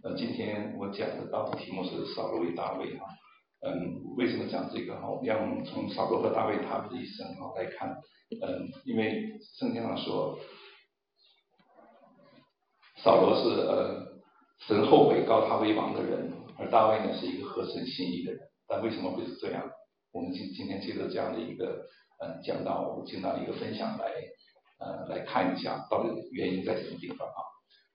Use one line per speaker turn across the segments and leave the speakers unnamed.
今天我讲的道的题目是扫罗与大卫哈。为什么讲这个哈？我们要从扫罗和大卫他们的一生哈来看。因为圣经上说，扫罗是神后悔膏他为王的人，而大卫呢是一个合神心意的人。但为什么会是这样？我们今天借着这样的一个讲道，我们进到一个分享来看一下到底原因在什么地方啊？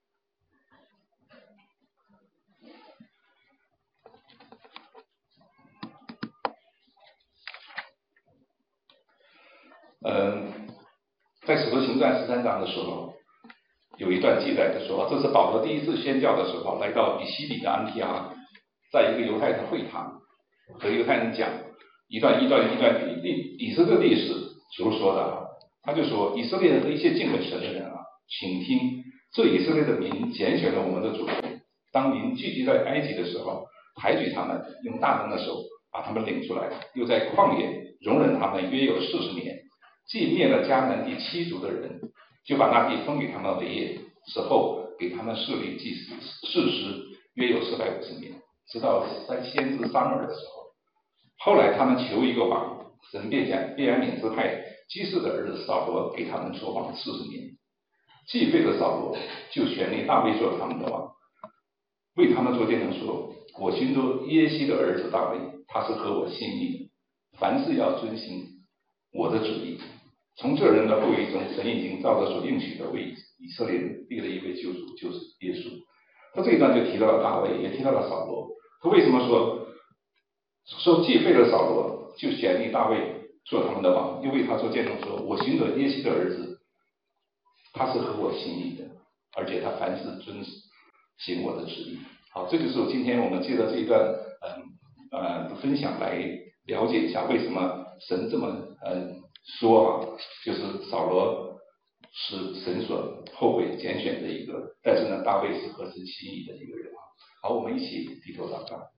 在使徒行传13章的时候，有一段记载的说，这是保罗第一次宣教的时候，来到比西里的安提阿，在一个犹太的会堂和犹太人讲一段以色列历史所说的，他就说，以色列人和一些敬畏神的人啊，请听，这以色列的民拣选了我们的主，当民聚集在埃及的时候，抬举他们，用大能的手把他们领出来，又在旷野容忍他们约有40年，既灭了迦南地7族的人，就把那地分给他们为业，此后给他们设立祭司士师，约有450年，直到在先知撒母耳的时候。后来他们求一个王，神便将便雅悯支派基士的儿子扫罗给他们做王40年。既废了扫罗，就选立大卫做他们的王，为他们做见证说，我寻着耶西的儿子大卫，他是合我心意的，凡事要遵行我的旨意。从这人的后裔中，神已经照着所应许的为以色列人立了一位救主，就是耶稣。他这一段就提到了大卫，也提到了扫罗。他为什么说既废了扫罗，就选立大卫做他们的王，又为他做见证说，我寻着耶西的儿子，他是合我心意的，而且他凡事遵行我的旨意。好，这就是今天我们借着这一段分享来了解一下为什么神这么说啊，就是扫罗是神所后悔拣选的一个，但是呢，大卫是合神心意的一个人啊。好，我们一起低头祷告。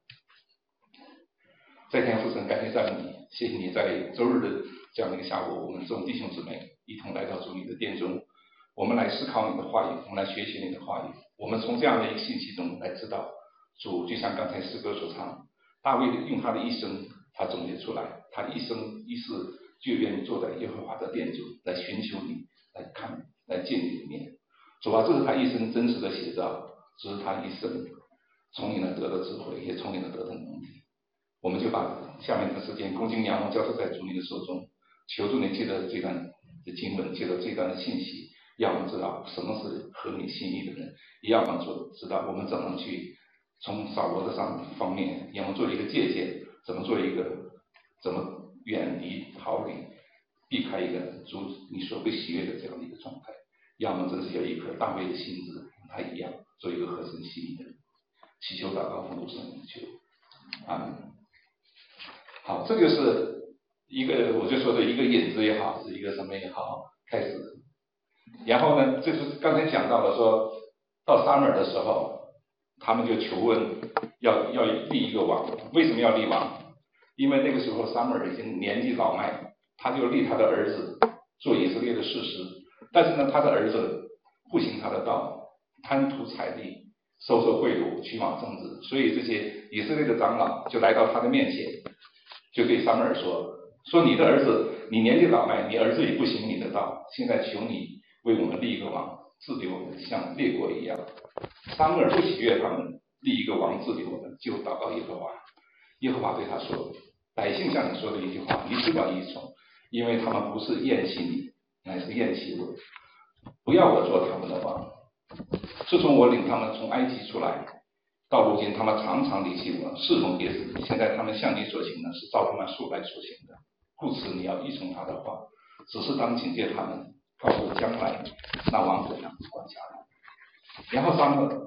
在天父神，感谢赞美你，谢谢你在周日的这样的一个下午，我们众弟兄姊妹一同来到主你的殿中，我们来思考你的话语，我们来学习你的话语，我们从这样的一个信息中来知道，主就像刚才诗歌所唱，大卫用他的一生，他总结出来，他一生一世就愿意坐在耶和华的殿中来寻求你，来看，来见你的面。主啊，这是他一生真实的写照，这是他一生从你那得的智慧，也从你那得的能力。我们就把下面的时间恭敬仰望交托在主你的手中，求主你借着这段的经文，借着这段的信息，让我们知道什么是合你心意的人，也让我们知道我们怎么去从扫罗的方面，让我们做一个借鉴，怎么远离逃离，避开一个主你所不喜悦的这样的一个状态，让我们真是有一颗大卫的心智，跟他一样，做一个合神心意的人。祈求祷告奉主圣名求，阿门。好，这就是一个我就说的一个引子也好，是一个什么也好，开始。然后呢，就是刚才讲到了说，到撒母耳的时候，他们就求问要立一个王。为什么要立王？因为那个时候撒母耳已经年纪老迈，他就立他的儿子做以色列的士师。但是呢，他的儿子不行他的道，贪图财力，收贿赂，屈枉政治，所以这些以色列的长老就来到他的面前，就对撒母耳说你的儿子，你年纪老迈，你儿子也不行你的道，现在求你为我们立一个王，治理我们像列国一样。撒母耳不喜悦他们立一个王治理我们，就祷告耶和华。耶和华对他说，百姓向你说的一句话，你只管依从，因为他们不是厌弃你，乃是厌弃我，不要我做他们的王。自从我领他们从埃及出来，到如今他们常常离弃我，侍奉别神，现在他们向你所行的是照他们素来所行的，故此你要依从他的话，只是当警戒他们，告诉将来那王怎样管辖他们。然后撒母耳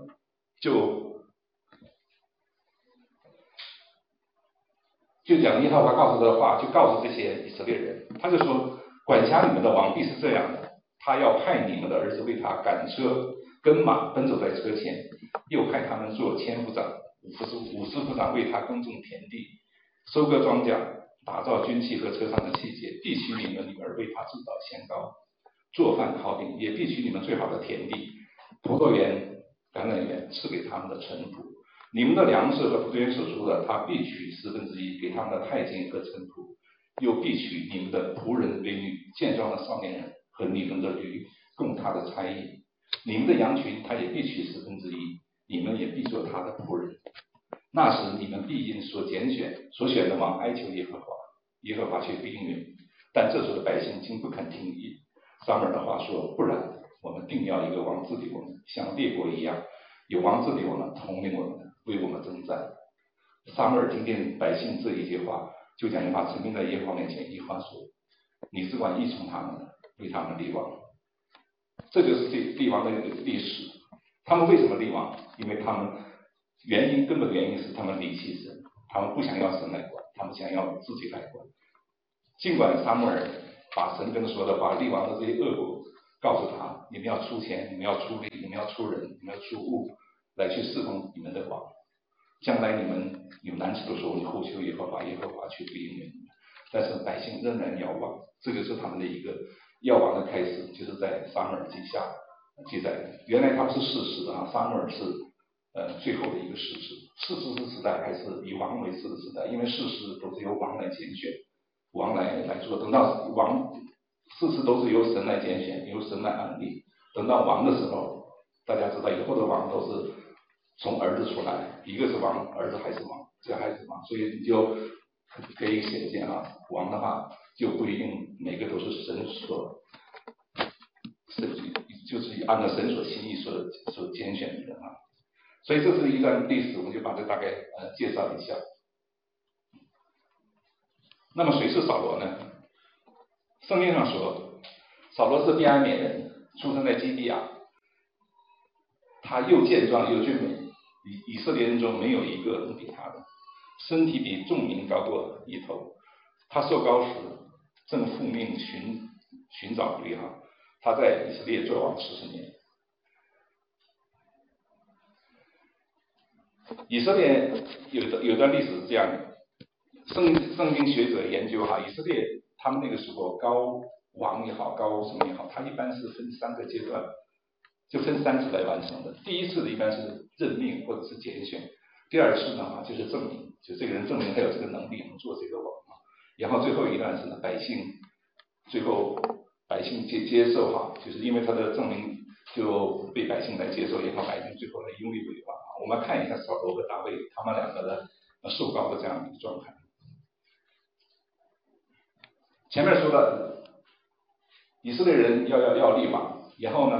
就讲耶和华告诉他的话，就告诉这些以色列人，他就说，管辖你们的王必是这样的，他要派你们的儿子为他赶车跟马，奔走在车前，又派他们做千夫长、50夫长为他耕种田地，收割庄稼，打造军器和车上的器械，必取你们女儿为他制造香膏，做饭烤饼，也必取你们最好的田地、葡萄园、 橄榄园赐给他们的臣仆。你们的粮食和仆人所出的，他必取1/4给他们的太监和臣仆，又必取你们的仆人、美女、健壮的少年人和你们的驴，供他的差役。你们的羊群，他也必取1/4，你们也必做他的仆人。那时你们必因所选的王哀求耶和华，耶和华却不应允。但这时候的百姓竟不肯听撒母耳的话，说：不然，我们定要一个王治理我们，像列国一样，有王治理我们，统领我们，为我们征战。撒母耳听见百姓这一句话，就将一话陈明在耶和华面前，一话说：你只管依从他们，为他们立王。这就是立王的历史。他们为什么立王？因为他们根本原因是他们离弃神，他们不想要神来管，他们想要自己来管。尽管撒母耳把神跟他说的，把立王的这些恶果告诉他，你们要出钱，你们要出力，你们要出人，你们要出物来去侍奉你们的王。将来你们有难处的时候，你呼求耶和华，耶和华却不应允你们。但是百姓仍然要王，这就是他们的一个要王的开始，就是在撒母耳记下记载的。原来他们是士师啊，撒母耳是最后的一个士师。士师时代还是以王为师的时代，因为士师都是由王来拣选，王来做。等到士师都是由神来拣选，由神来安立。等到王的时候，大家知道以后的王都是从儿子出来，一个是王，儿子还是王，这还是王，所以你就可以显见啊，王的话就不一定每个都是神就是按照神所心意所拣选的人啊。所以这是一段历史，我们就把这大概介绍一下。那么谁是扫罗呢？圣经上说，扫罗是便雅悯人，出生在基比亚，他又健壮又俊美，以色列人中没有一个能比他的，身体比众民高过一头。他受膏时正奉命寻找驴哈，他在以色列作王40年。以色列有段历史是这样的，圣经学者研究哈，以色列他们那个时候高王也好，高什么也好，他一般是分3个阶段，就分3次来完成的。第一次的一般是任命或者是拣选，第2次呢就是证明，就这个人证明他有这个能力能做这个王。然后最后一段是呢，最后百姓接受哈，就是因为他的证明就被百姓来接受，然后百姓最后来拥立为王。我们看一下扫罗和大卫他们2个的受膏的这样的一个状态。前面说了，以色列人要立王，然后呢，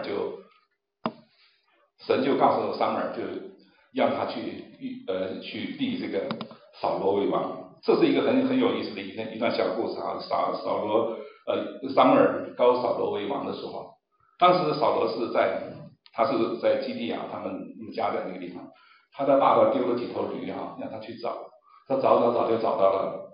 神就告诉撒母耳，就让他去立这个扫罗为王。这是一个很有意思的一段小故事啊。撒母耳膏扫罗为王的时候，当时扫罗他是在基利亚，他们家在那个地方，他的爸爸丢了几头驴啊，让他去找，他找就找到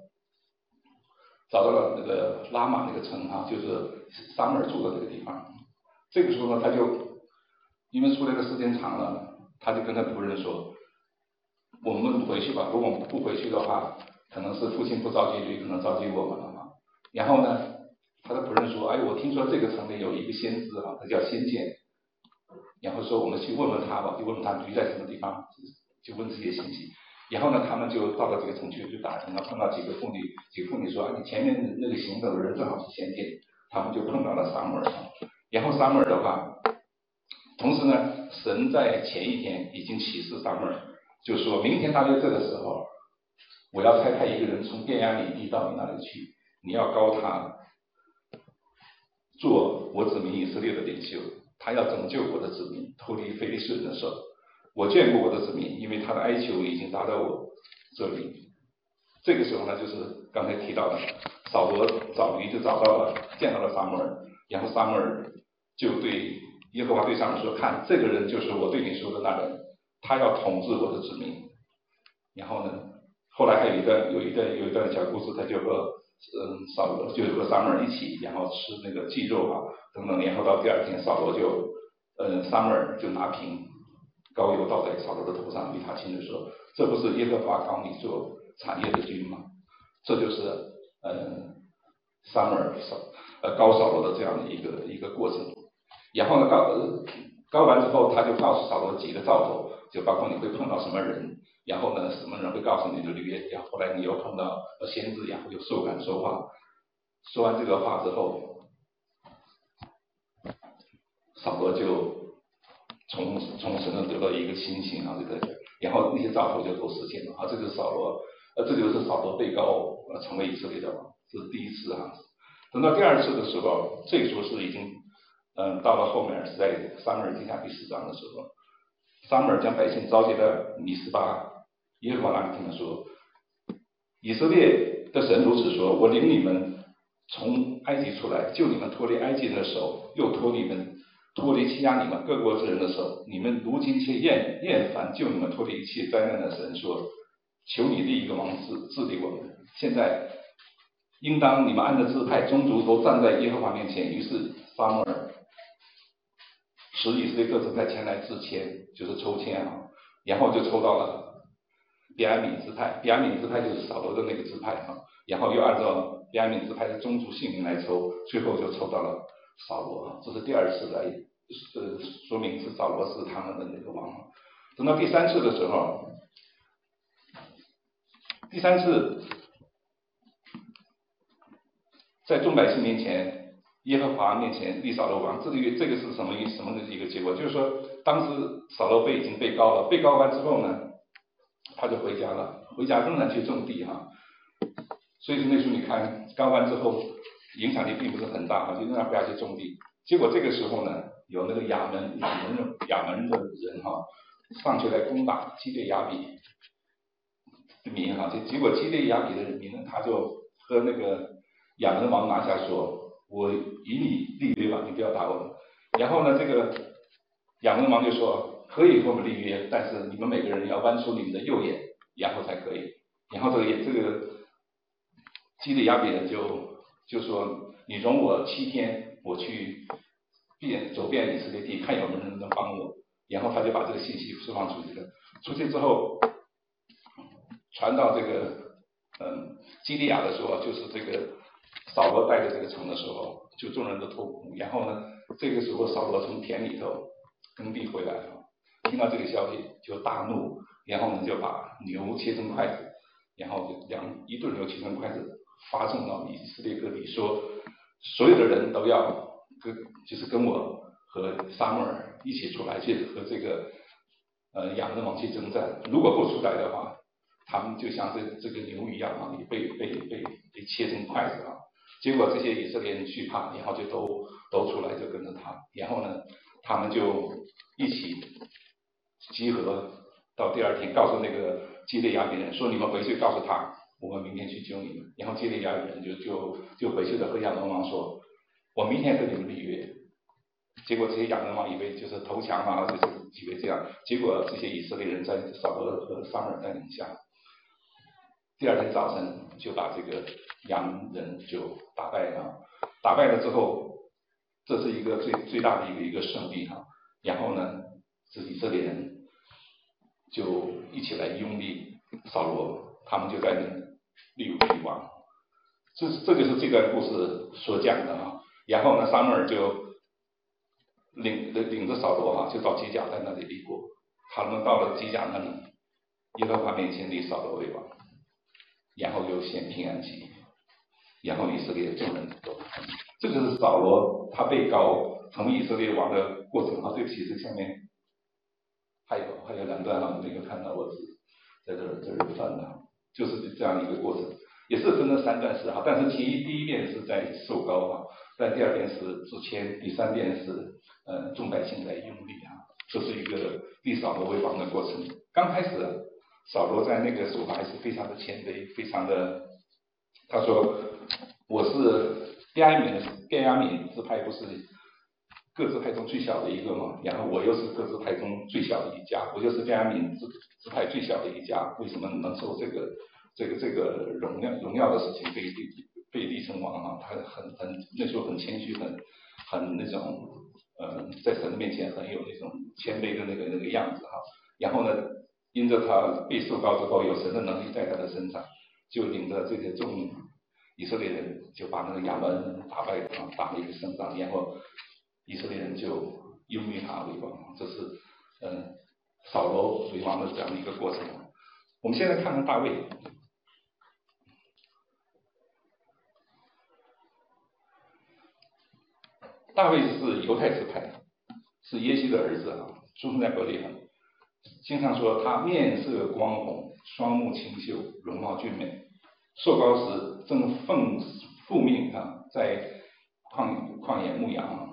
了那个拉玛那个城啊，就是撒母耳住的那个地方。这个时候呢，他就因为出来的时间长了，他就跟他仆人说：我们回去吧，如果我们不回去的话，可能是父亲不着急驴，可能着急我们了嘛。然后呢，他的仆人说：哎，我听说这个城里有一个先知啊，他叫先见。然后说我们去问问他吧，就问问他驴在什么地方，就问这些信息。然后呢，他们就到了这个城去打听，碰到几个妇女说：你前面那个行走的人正好是先见。他们就碰到了撒母耳。然后撒母耳的话，同时呢，神在前一天已经启示撒母耳，就说明天大约这个时候，我要差派一个人从便雅悯地到你那里去，你要膏他做我子民以色列的领袖，他要拯救我的子民脱离非利士人的手。我眷顾我的子民，因为他的哀求已经达到我这里。这个时候呢，就是刚才提到的，扫罗找驴就找到了，见到了撒母耳，然后撒母耳就对耶和华对撒母耳说：看，这个人就是我对你说的那人，他要统治我的子民。然后呢，后来还有一段小故事，他就和撒母耳一起，然后吃那个鸡肉啊等等，然后到第2天，撒母耳就拿瓶膏油倒在扫罗的头上，对他亲自说：这不是耶和华膏你做产业的君吗？这就是撒母耳膏扫罗的这样的一个过程。然后呢， 高完之后，他就告诉扫罗几个兆头，就包括你会碰到什么人，然后呢，什么人会告诉你的律约，然后后来你又碰到先知，然后又受感说话。说完这个话之后，扫罗就从神那得到一个信心啊，这个，然后那些兆头就都实现了啊。这就是扫罗被膏成为以色列的王，这是第一次啊。等到第二次的时候，这个时候是已经到了后面是在撒母耳记下第4章的时候，撒母耳将百姓召集到米斯巴，耶和华那里听他说，以色列的神如此说，我领你们从埃及出来，救你们脱离埃及人的手，又脱离欺压你们各国之人的手。你们如今却厌烦救你们脱离一切灾难的神，说，求你立一个王治理我们。现在应当你们按着支派宗族都站在耶和华面前。于是撒母耳使以色列各支派前来自签，就是抽签啊，然后就抽到了便雅悯支派，便雅悯支派就是扫罗的那个支派啊，然后又按照便雅悯支派的宗族姓名来抽，最后就抽到了扫罗啊。这是第二次来说明是扫罗是他们的那个王。等到第三次的时候，第三次在众百姓面前，耶和华面前立扫罗王。这个是什么的一个结果？就是说，当时扫罗已经被膏了，被膏完之后呢，他就回家了，回家仍然去种地哈。所以说那时候你看膏完之后，影响力并不是很大哈，就仍然回家去种地。结果这个时候呢，有那个亚门的人哈，上去来攻打基列雅比的民哈，结果基列雅比的民呢，他就和那个亚门王拿下说，我以你立约吧，你不要打我们。然后呢，这个亚门王就说，可以和我们立约，但是你们每个人要剜出你们的右眼，然后才可以。然后这个基列雅比人就说，你容我7天，我去走遍以色列地，看有没有人能帮我。然后他就把这个信息释放出去了。出去之后，传到这个基利亚的时候，就是这个扫罗带着这个城的时候，就众人都痛苦。然后呢，这个时候扫罗从田里头耕地回来了，听到这个消息就大怒，然后呢就把牛切成筷子，然后就一顿牛切成筷子发送到以色列各地，说所有的人都要跟我和撒母耳一起出来去和这个亚门王去征战，如果不出来的话，他们就像这个牛一样啊，被切成筷子啊。结果这些以色列人惧怕，然后就都出来就跟着他，然后呢，他们就一起集合到第二天，告诉那个基列雅比人说，你们回去告诉他，我们明天去救你们。然后基列雅比人就回去的和亚门王说，我明天和你们立约。结果这些亚门王以为就是投降啊，就是以为这样。结果这些以色列人在扫罗和撒母耳带领下，第二天早晨就把这个亚门人就打败了。打败了之后，这是一个最大的一个胜利哈。然后呢，这以色列人就一起来拥立扫罗，他们就在那立王。这就是这段故事所讲的哈。然后呢，撒母耳就领着扫罗哈，就到基甲在那里立国。他们到了基甲那里，耶和华面前立扫罗为王，然后又献平安祭，然后以色列众人都，这就是扫罗他被膏成为以色列王的过程啊。对不起，这下面还有2段哈，没有看到，我是在这儿翻的，就是这样一个过程，也是分了3段式哈。但是第一遍是在受膏哈，但第2遍是自谦，第3遍是众百姓来拥立哈。这是一个立扫罗为王的过程。刚开始扫罗在那个时候还是非常的谦卑，非常的，他说我是便雅悯支派，不是各支派中最小的一个嘛，然后我又是各支派中最小的一家，我就是便雅悯支派最小的一家，为什么能受这个荣耀的事情被立成王啊？他那时候很谦虚，很那种在神的面前很有那种谦卑的那个样子哈。然后呢，因着他被受膏之后，有神的能力在他的身上，就领着这些众以色列人就把那个亚门打败，打了一个胜仗，然后以色列人就拥立他为王，这是扫罗为王的这样的一个过程。我们现在看看大卫。大卫是犹太支派，是耶西的儿子啊，出生在伯利恒。经常说他面色光红，双目清秀，容貌俊美。受膏时正奉父命啊，在旷野牧羊。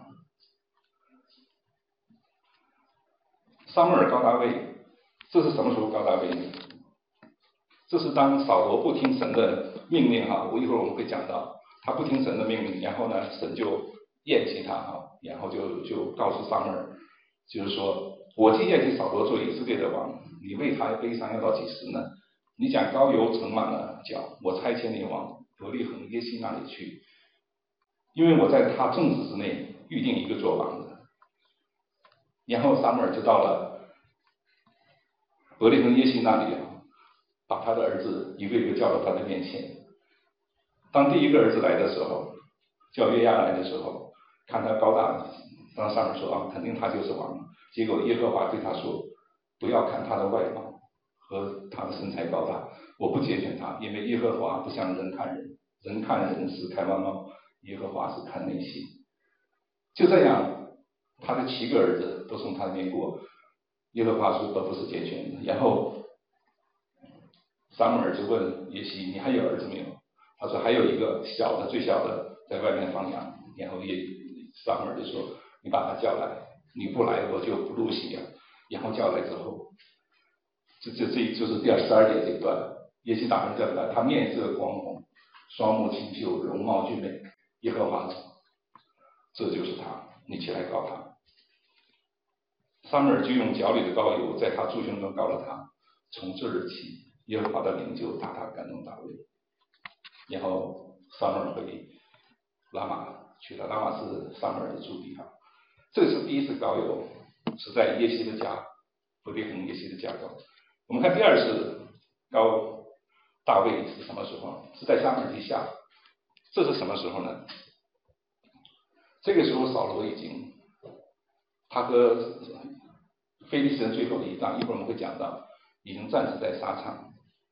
撒母耳膏大卫，这是什么时候膏大卫呢？这是当扫罗不听神的命令哈，一会儿我们会讲到，他不听神的命令，然后呢，神就厌弃他哈，然后就告诉撒母耳，就是说，我既厌弃扫罗做以色列的王，你为他悲伤要到几时呢？你将膏油盛满了脚，我差遣你往伯利恒耶西那里去，因为我在他众子之内预定一个做王的。然后撒母耳就到了伯利恒耶西那里，把他的儿子一个一个叫到他的面前。当第一个儿子来的时候，叫约押来的时候，看他高大，当撒母耳说啊，肯定他就是王。结果耶和华对他说，不要看他的外貌和他的身材高大，我不拣选他，因为耶和华不像人看人，人看人是看外貌，耶和华是看内心。就这样，他的7个儿子都从他那边过，耶和华说都不是拣选的。然后撒母耳就问耶西，你还有儿子没有？他说还有一个小的，最小的在外面放羊。然后撒母耳就说，你把他叫来，你不来我就不入席啊。然后叫来之后，这就是第12节这一段，耶西大人叫来，他面色光红，双目清秀，容貌俊美。耶和华说，这就是他，你起来告他。撒母耳就用脚里的膏油在他柱胸中膏了他。从这日起，耶和华的灵就大大感动大卫。然后撒母耳回拉玛去了，拉玛是撒母耳的驻地哈。这是第一次膏油，是在耶西的家，伯利恒耶西的家膏。我们看第二次膏大卫是什么时候？是在撒母耳记下。这是什么时候呢？这个时候扫罗已经，他和非利士人最后的一仗，一会儿我们会讲到，已经战死在沙场。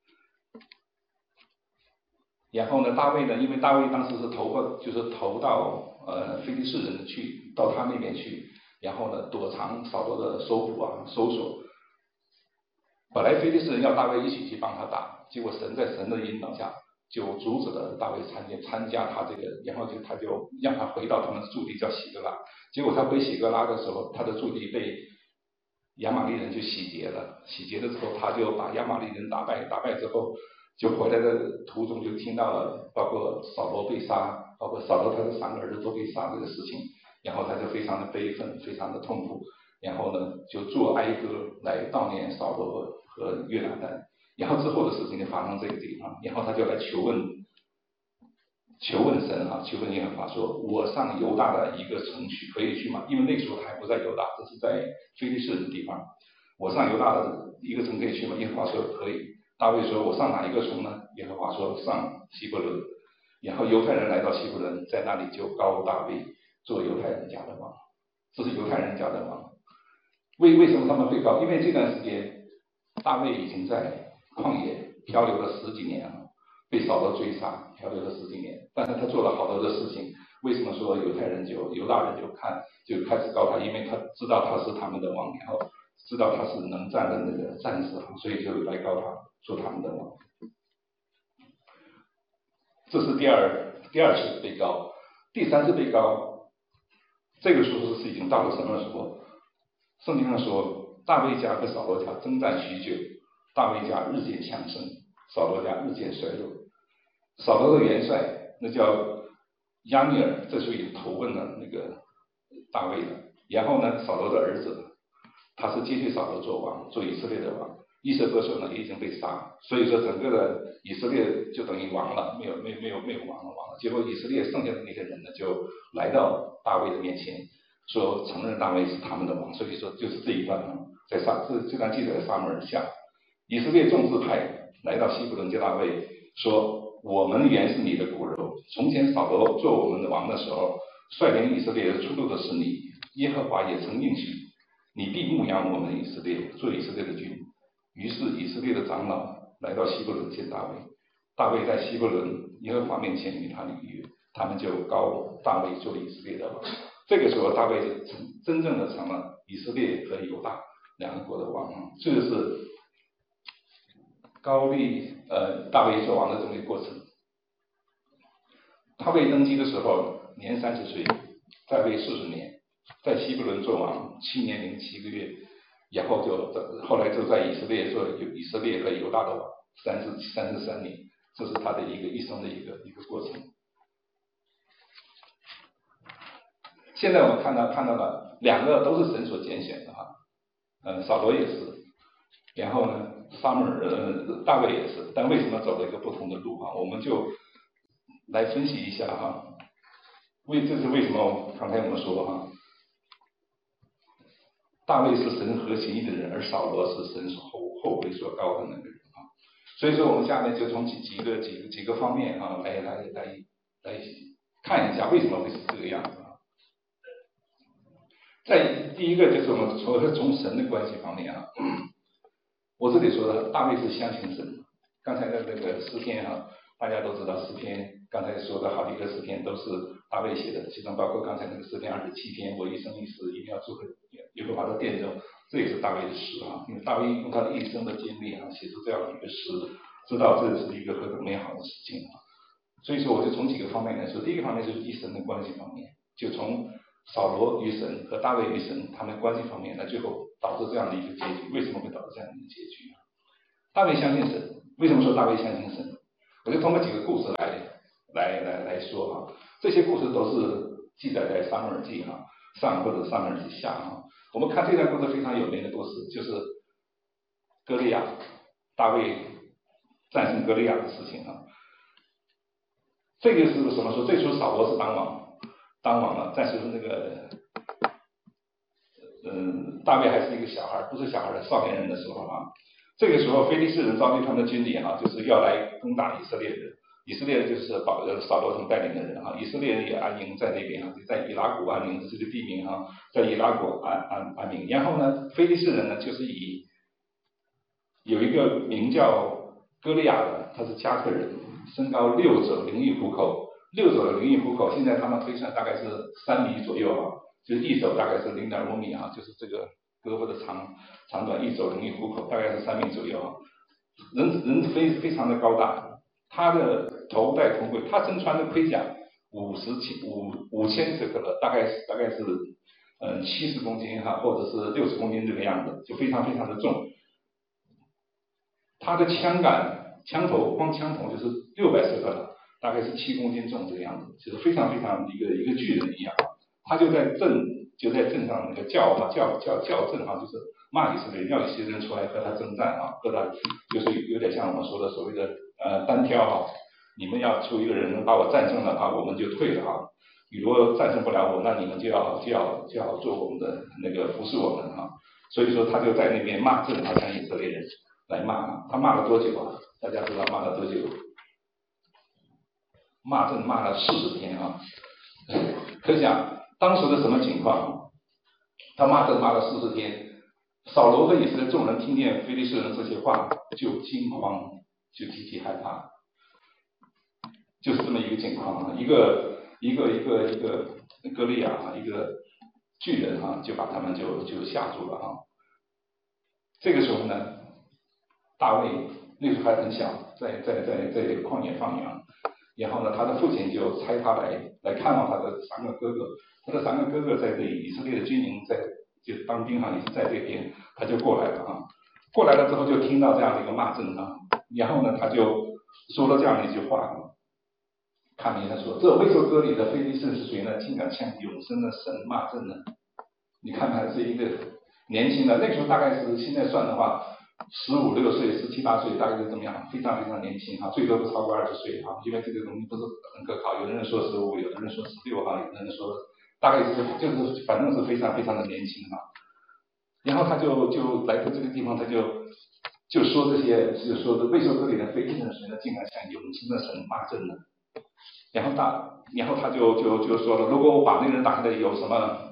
然后呢，大卫呢，因为大卫当时是投到非利士人去，到他那边去，然后呢躲藏扫罗的搜捕啊、搜索。本来非利士人要大卫一起去帮他打，结果神在神的引导下，就阻止了大卫参加他这个，然后他就让他回到他们的驻地叫喜格拉。结果他回喜格拉的时候，他的驻地被亚玛力人就洗劫了。洗劫了之后，他就把亚玛力人打败之后，就回来的途中就听到了，包括扫罗被杀，包括扫罗他的3个儿子都被杀这个事情，然后他就非常的悲愤，非常的痛苦，然后呢就作哀歌来悼念扫罗和约拿单。然后之后的事情就发生这个地方，然后他就来求问神啊，求问耶和华说，我上犹大的一个城去可以去吗？因为那个时候他还不在犹大，这是在非利士的地方。我上犹大的一个城可以去吗？耶和华说可以。大卫说，我上哪一个城呢？耶和华说，上希伯伦。然后犹太人来到希伯伦，在那里就膏大卫做犹太人家的王。这是犹太人家的王。为什么他们会膏？因为这段时间大卫已经在旷野漂流了10几年了，被扫罗追杀，漂流了10几年，但是他做了好多的事情。为什么说犹大人就开始膏他？因为他知道他是他们的王，然后知道他是能战的那个战士，所以就来膏他做他们的王。这是第二次被膏。第3次被膏，这个时候是已经到了什么时候？圣经上说，大卫家和扫罗家征战许久，大卫家日渐强盛，扫罗家日渐衰弱。扫罗的元帅那叫亚尼尔，这时候已经投奔了那个大卫了。然后呢，扫罗的儿子他是接替扫罗做王，做以色列的王。以色列呢也已经被杀，所以说整个的以色列就等于亡了，没有亡了。结果以色列剩下的那些人呢，就来到大卫的面前，说承认大卫是他们的王。所以说就是这一段在这段记载在撒母耳下，以色列众支派来到希伯伦见大卫，说我们原是你的骨肉，从前扫罗做我们的王的时候，率领以色列出路的是你， 耶和华也曾应许，你必牧养我们以色列，做以色列的君。于是以色列的长老来到希伯伦见大卫，大卫在希伯伦耶和华面前与他立约，他们就膏大卫做以色列的王。这个时候，大卫就真正的成了以色列和犹大两个国的王。这个是大卫做王的这么一个过程。大卫登基的时候年30岁，在位40年，在希伯伦做王7年零7个月，然后后来就在以色列做以色列和犹大的王33年，这是他的一生的一个过程。现在我们看到了两个都是神所拣选的扫罗也是，然后呢大卫也是，但为什么走了一个不同的路我们就来分析一下这是为什么刚才我们说大卫是神合心意的人，而扫罗是神后悔所高的那个人所以说我们下面就从几个方面来看一下为什么会是这个样子在第一个就是我们从神的关系方面我这里说的大卫是相信神。刚才的那个诗篇大家都知道诗篇，刚才说的好几个诗篇都是大卫写的，其中包括刚才那个诗篇27篇，我一生一世一定要做耶和华的殿中，这也是大卫的诗因为大卫用他的一生的经历写出这样的一个诗，知道这是一个何等美好的事情所以说我就从几个方面来说，第一个方面就是与神的关系方面，就从扫罗与神和大卫与神他们关系方面，最后导致这样的一个结局。为什么会导致这样的一个结局大卫相信神，为什么说大卫相信神？我就通过几个故事来说这些故事都是记载在撒母耳记上或者撒母耳记下我们看这段故事非常有名的故事，就是歌利亚，大卫战胜歌利亚的事情这个是什么说？最初扫罗是当王了，但是那个大卫还是一个小孩，不是小孩的少年人的时候这个时候非利士人召集他们的军队就是要来攻打以色列人。以色列就是扫罗他们带领的人以色列人也安营在那边在以拉谷安营，这个地名在以拉谷安营。然后呢，非利士人呢就是有一个名叫歌利亚的，他是加特人，身高6肘0一虎口，6肘0一虎口，现在他们推算大概是3米左右就是一肘大概是0.5米就是这个胳膊的长短1肘0一虎口，大概是3米左右人非常的高大，他的头戴铜盔，他身穿的盔甲5000舍克勒，大概是70公斤或者是60公斤这个样子，就非常非常的重。他的枪头就是600舍克勒，大概是7公斤重这个样子，就是非常非常一个巨人一样他就在镇上那个叫阵就是骂以色列，要一些人出来和他征战和他就是有点像我们说的所谓的单挑你们要出一个人把我战胜了我们就退了你如果战胜不了我，那你们就要做我们的那个服侍我们所以说他就在那边骂阵向以色列人来骂他骂了多久大家知道骂了多久？骂阵骂了40天可想当时的什么情况？他骂阵骂了40天，扫罗和以色列众人听见非利士人这些话，就惊慌，就极其害怕，就是这么一个情况一个歌利亚一个巨人就把他们就吓住了这个时候呢，大卫那时候还很小，在旷野放羊，然后呢，他的父亲就差他来看望他的3个哥哥，他的3个哥哥在这以色列的军营就当兵也是在这边，他就过来了过来了之后就听到这样的一个骂阵然后呢，他就说了这样的一句话看明他说：“这未受割礼的非利士是谁呢？竟敢向永生的神骂阵呢？”你看他是一个年轻的，那个时候大概是现在算的话，15、16岁、17、18岁，大概是怎么样？非常非常年轻最多不超过20岁因为这个东西不是很可靠，有的人说15，有的人说16有的人说大概就是反正是非常非常的年轻然后他就来到这个地方，他就说这些，就说的未受割礼的非利士谁呢？竟敢向永生的神骂阵呢？然后他就说了，如果我把那个人打下来，有什么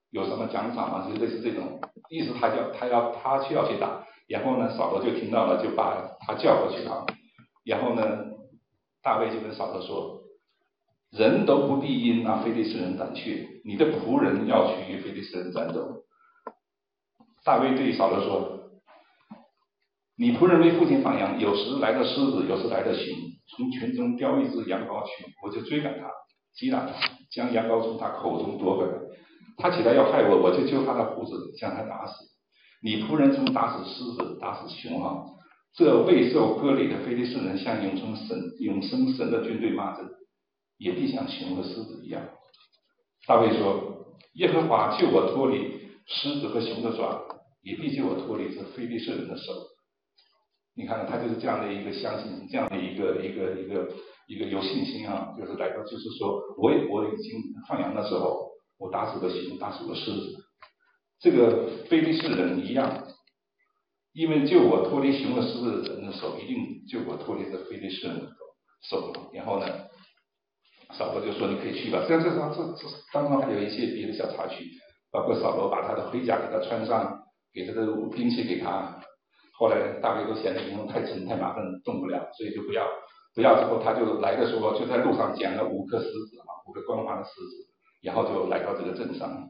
有什么奖赏啊，就类似这种意思，他需要去打，然后呢，扫罗就听到了，就把他叫过去了，然后呢，大卫就跟扫罗说，人都不必因那非利士人胆怯，你的仆人要去与非利士人战斗。大卫对扫罗说，你仆人为父亲放羊，有时来的狮子，有时来的熊，从群中叼一只羊羔去，我就追赶他，击打他，将羊羔从他口中夺回来。他起来要害我，我就揪他的胡子，将他打死。你仆人曾打死狮子，打死熊啊！这未受割礼的非利士人向永生神的军队骂阵，也必像熊和狮子一样。大卫说，耶和华救我脱离狮子和熊的爪，也必救我脱离这非利士人的手。你看他就是这样的一个相信，这样的一个有信心啊，就是来到，就是说我已经放羊的时候，我打死了熊，打死了狮子，这个非利士人一样，因为救我脱离熊和狮子的人的手，一定救我脱离这非利士人的手。然后呢，扫罗就说你可以去吧。这当中还有一些别的小插曲，包括扫罗把他的盔甲给他穿上，给他的兵器给他。后来大卫都嫌这营太沉太麻烦，动不了，所以就不要。之后，他就来的时候就在路上捡了5颗石子啊，5个光滑的石子，然后就来到这个镇上。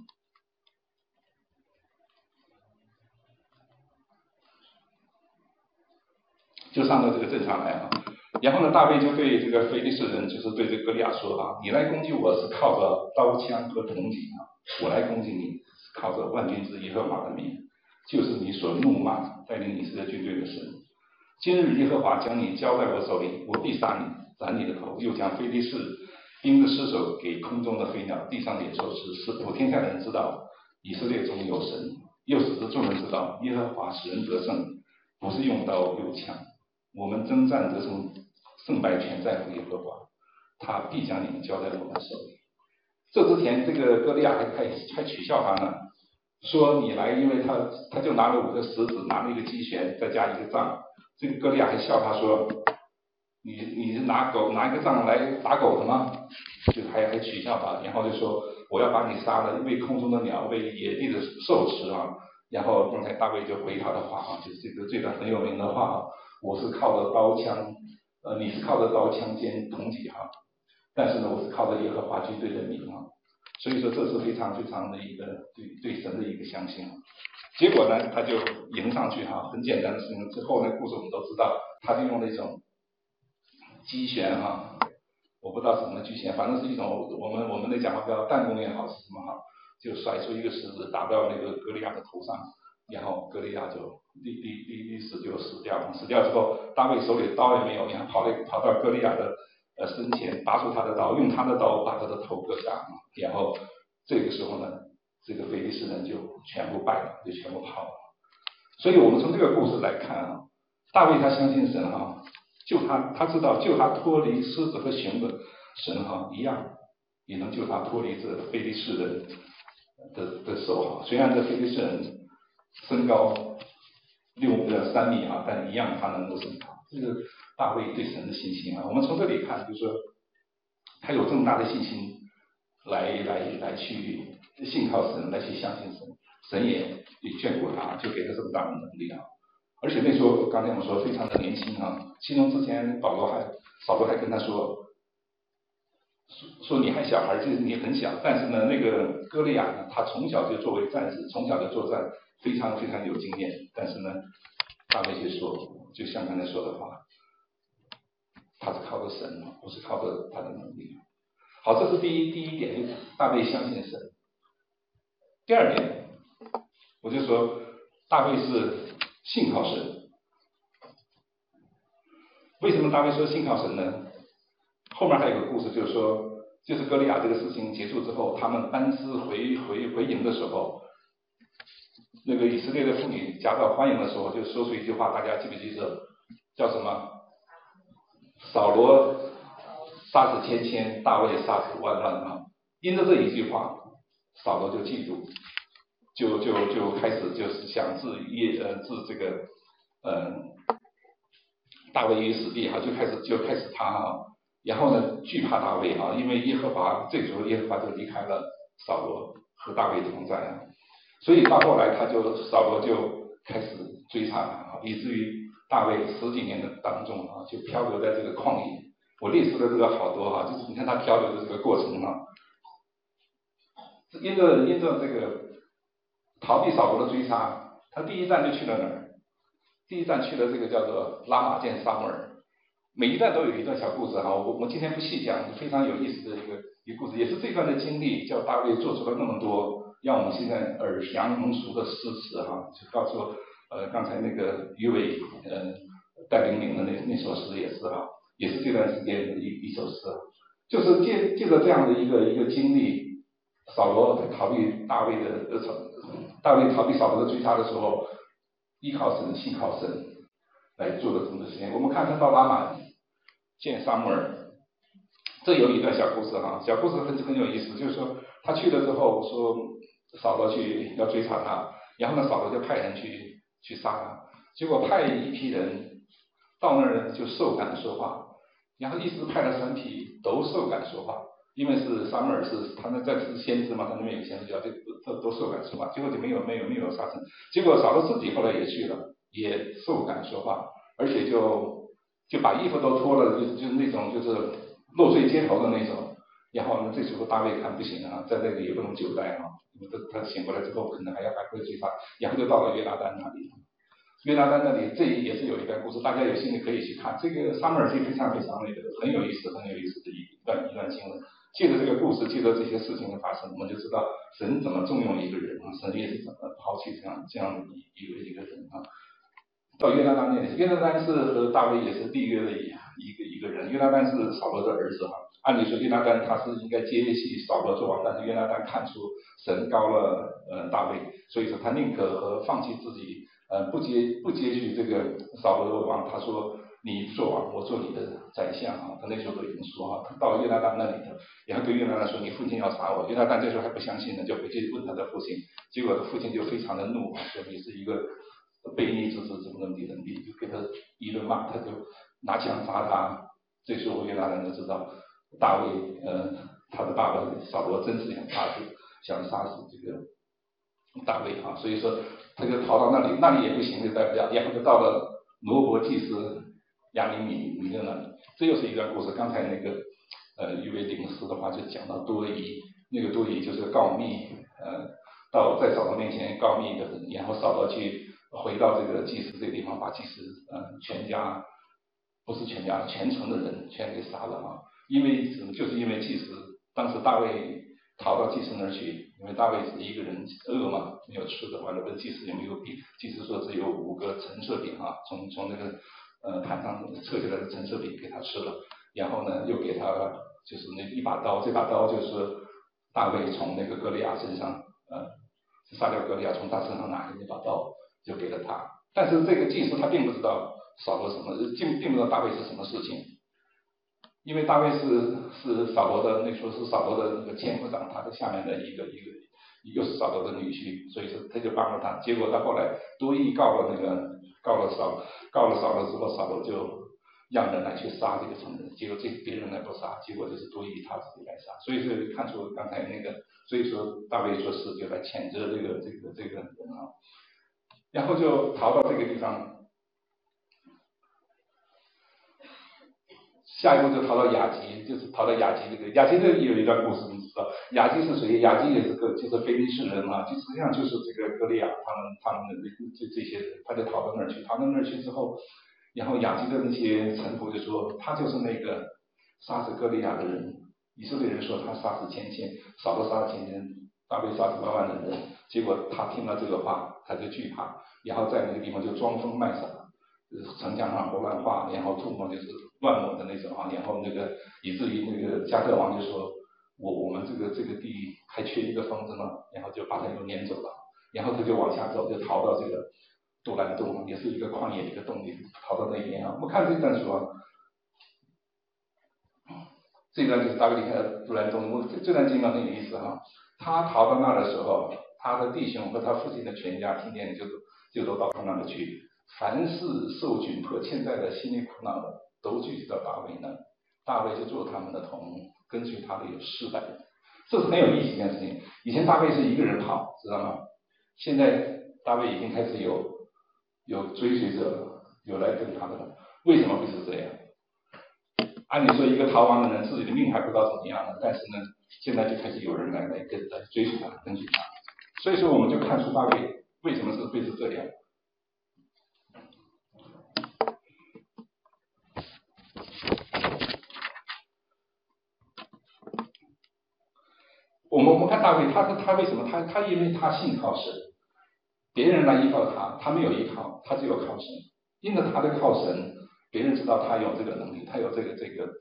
就上到这个镇上来啊，然后呢，大卫就对这个非利士人，就是对这个歌利亚说啊，你来攻击我是靠着刀枪和铜戟啊，我来攻击你是靠着万军之耶和华的名，就是你所怒骂带领以色列军队的神。今日耶和华将你交在我手里，我必杀你，斩你的头，又将非利士兵的尸首给空中的飞鸟、地上的野兽吃，使普天下的人知道以色列中有神，又使得众人知道耶和华使人得胜，不是用刀用枪。我们征战得胜败全在乎耶和华，他必将你们交在我们手里。这之前，这个歌利亚还取笑他呢，说你来，因为他就拿了5个石子，拿了一个机旋，再加一个杖。这个歌利亚还笑他说，你是拿一个杖来打狗的吗？就还取笑他，然后就说我要把你杀了，喂空中的鸟，喂野地的兽吃啊。然后刚才大卫就回他的话啊，就是这段很有名的话啊，我是靠着刀枪，你是靠着刀枪兼铜戟哈，但是呢，我是靠着耶和华军队的名啊。所以说这是非常非常的一个对神的一个相信啊。结果呢，他就迎上去哈，很简单的事情。之后呢，故事我们都知道，他就用那种机旋哈，我不知道什么机旋，反正是一种我们的讲话叫弹弓也好是什么哈，就甩出一个石子打到那个歌利亚的头上，然后歌利亚就立时就死掉了。死掉之后，大卫手里刀也没有，然后跑到歌利亚的身前，拔出他的刀，用他的刀把他的头割下，然后这个时候呢，这个非利士人就全部败了，就全部跑了。所以我们从这个故事来看啊，大卫他相信神哈，救他知道救他脱离狮子和熊的神哈一样，也能救他脱离这非利士人的手哈。虽然这非利士人身高3米啊，但一样他能够胜他。这个大卫对神的信心啊，我们从这里看，就是说他有这么大的信心来去信靠神，来去相信神，神也眷顾他，就给他这么大的能力啊。而且那时候刚才我们说非常的年轻啊，其中之前扫罗还跟他说你还小孩，就是你很小，但是呢，那个歌利亚呢，他从小就作为战士，从小就作战，非常非常有经验。但是呢，大卫就说，就像刚才说的话，他是靠着神，不是靠着他的能力。好，这是第一点，就是大卫相信神。第二点，我就说大卫是信靠神。为什么大卫说信靠神呢？后面还有个故事，就是说，就是歌利亚这个事情结束之后，他们班师回营的时候，那个以色列的妇女夹道欢迎的时候，就说出一句话，大家记不记得？叫什么？扫罗杀死千千，大卫杀死万万啊！因着这一句话，扫罗就嫉妒，就开始就是想置这个大卫于死地哈，就开始他哈，然后呢惧怕大卫哈，因为耶和华这个时候耶和华就离开了扫罗， 和大卫同在啊。所以到后来扫罗就开始追查他，以至于大卫10几年的当中啊，就漂流在这个旷野。我列出了这个好多哈，就是你看他漂流的这个过程啊，因着这个逃避扫罗的追杀，他第一站就去了哪儿？第一站去了这个叫做拉玛见撒母耳。每一段都有一段小故事哈，我们今天不细讲，非常有意思的一个故事，也是这段的经历，叫大卫做出了那么多让我们现在耳详能熟的诗词哈，就告诉刚才那个于伟带领领的那首诗也是哈，也是这段时间的一首诗，就是借着这样的一个经历，扫罗逃避大卫逃避扫罗的追杀的时候，依靠神，信靠神来做的这么多事情。我们看他到拉玛见撒母耳，这有一段小故事哈，小故事很有意思，就是说他去了之后说扫罗要追查他，然后呢扫罗就派人去杀他，结果派一批人到那儿就受感说话，然后一直派了3批都受感说话，因为是撒母耳他们在是先知嘛，他那边有先知教，都受感说话，结果就没有杀成，结果扫罗自己后来也去了，也受感说话，而且就把衣服都脱了，就是那种就是落水街头的那种。然后呢，这时候大卫看不行啊，在那里也不能久待啊，因为他醒过来之后可能还要赶快追杀，然后就到了约拿单那里。约拿单那里这也是有一段故事，大家有兴趣可以去看。这个撒母耳记非常那个很有意思的一段经文。借着这个故事，借着这些事情的发生，我们就知道神怎么重用一个人啊，神也是怎么抛弃这样的一个人啊。到约拿单那里，约拿单是和大卫也是立约的一个人。约拿单是扫罗的儿子哈，按理说约拿单他是应该接续扫罗做王，但是约拿单看出神高了大卫，所以说他宁可和放弃自己不接续这个扫罗的王。他说你做王，我做你的宰相啊。他那时候都已经说哈，他到了约拿单那里头，然后对约拿单说你父亲要杀我。约拿单这时候还不相信呢，就回去问他的父亲，结果他父亲就非常的怒，说你是一个悖逆之子，怎么地，就给他一顿骂，他就拿枪杀他。这时候约拿单就知道大卫他的爸爸扫罗真是想杀死这个大卫啊，所以说他就逃到那里也不行，就待不了，然后就到了罗伯祭司亚利米勒那里。这又是一段故事。刚才那个预备领诗的话就讲到多疑，那个多疑就是告密，在扫罗面前告密的人，然后扫罗去回到这个祭司这个地方，把祭司全家不是全家全城的人全给杀了啊！因为什么？就是因为祭司当时大卫逃到祭司那儿去，因为大卫是一个人饿嘛，没有吃的，完了问祭司有没有饼，祭司说只有5个陈设饼啊，从那个坛上撤下来的陈设饼给他吃了，然后呢又给他就是那一把刀，这把刀就是大卫从那个歌利亚身上杀掉歌利亚，从他身上拿的那把刀就给了他。但是这个祭司他并不知道扫罗并不知道大卫是什么事情，因为大卫是扫罗的，那时候是扫罗的那个千夫长，他的下面的又是扫罗的女婿，所以说他就帮了他。结果到后来多益告了扫罗之后，扫罗就让人来去杀这个城人，结果别人来不杀，结果就是多益他自己来杀。所以说看出刚才那个，所以说大卫做事就来谴责这个人啊，然后就逃到这个地方。下一步就逃到雅吉，就是逃到雅吉这个雅吉这里有一段故事，你知道雅吉是谁？雅吉也是就是非利士人嘛，就实际上就是这个歌利亚他们的这些人，他就逃到那儿去，逃到那儿去之后，然后雅吉的那些臣仆就说他就是那个杀死歌利亚的人。以色列人说他杀死千，扫罗杀了千，大卫杀死万万的人。结果他听了这个话，他就惧怕，然后在那个地方就装疯卖傻，城墙上胡乱画，然后吐沫就是乱抹的那种啊，然后那个以至于那个加特王就说，我们这个地还缺一个疯子吗？然后就把他又撵走了，然后他就往下走，就逃到这个杜兰洞，也是一个旷野一个洞里，逃到那边啊。我们看这段说，这段就是大卫离开杜兰洞，这段经文很有意思哈。他逃到那的时候，他的弟兄和他父亲的全家听见就都到他那里去。凡是受窘迫、欠债的、心里苦恼的，都聚集到大卫那里。大卫就做他们的同，跟随他的有400人。 这是很有意思的一件事情。以前大卫是一个人跑，知道吗？现在大卫已经开始有追随者了，有来跟他的了。为什么会是这样？按理说一个逃亡的人自己的命还不知道怎么样呢，但是呢，现在就开始有人来追随他，跟随他。所以说我们就看出大卫为什么会是这样。我们看大卫，他为什么他因为他信靠神，别人来依靠他，他没有依靠，他只有靠神。因着他的靠神，别人知道他有这个能力，他有这个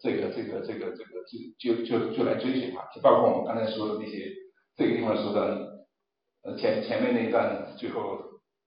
就来追随他。就包括我们刚才说的那些这个地方说的前面那一段，最后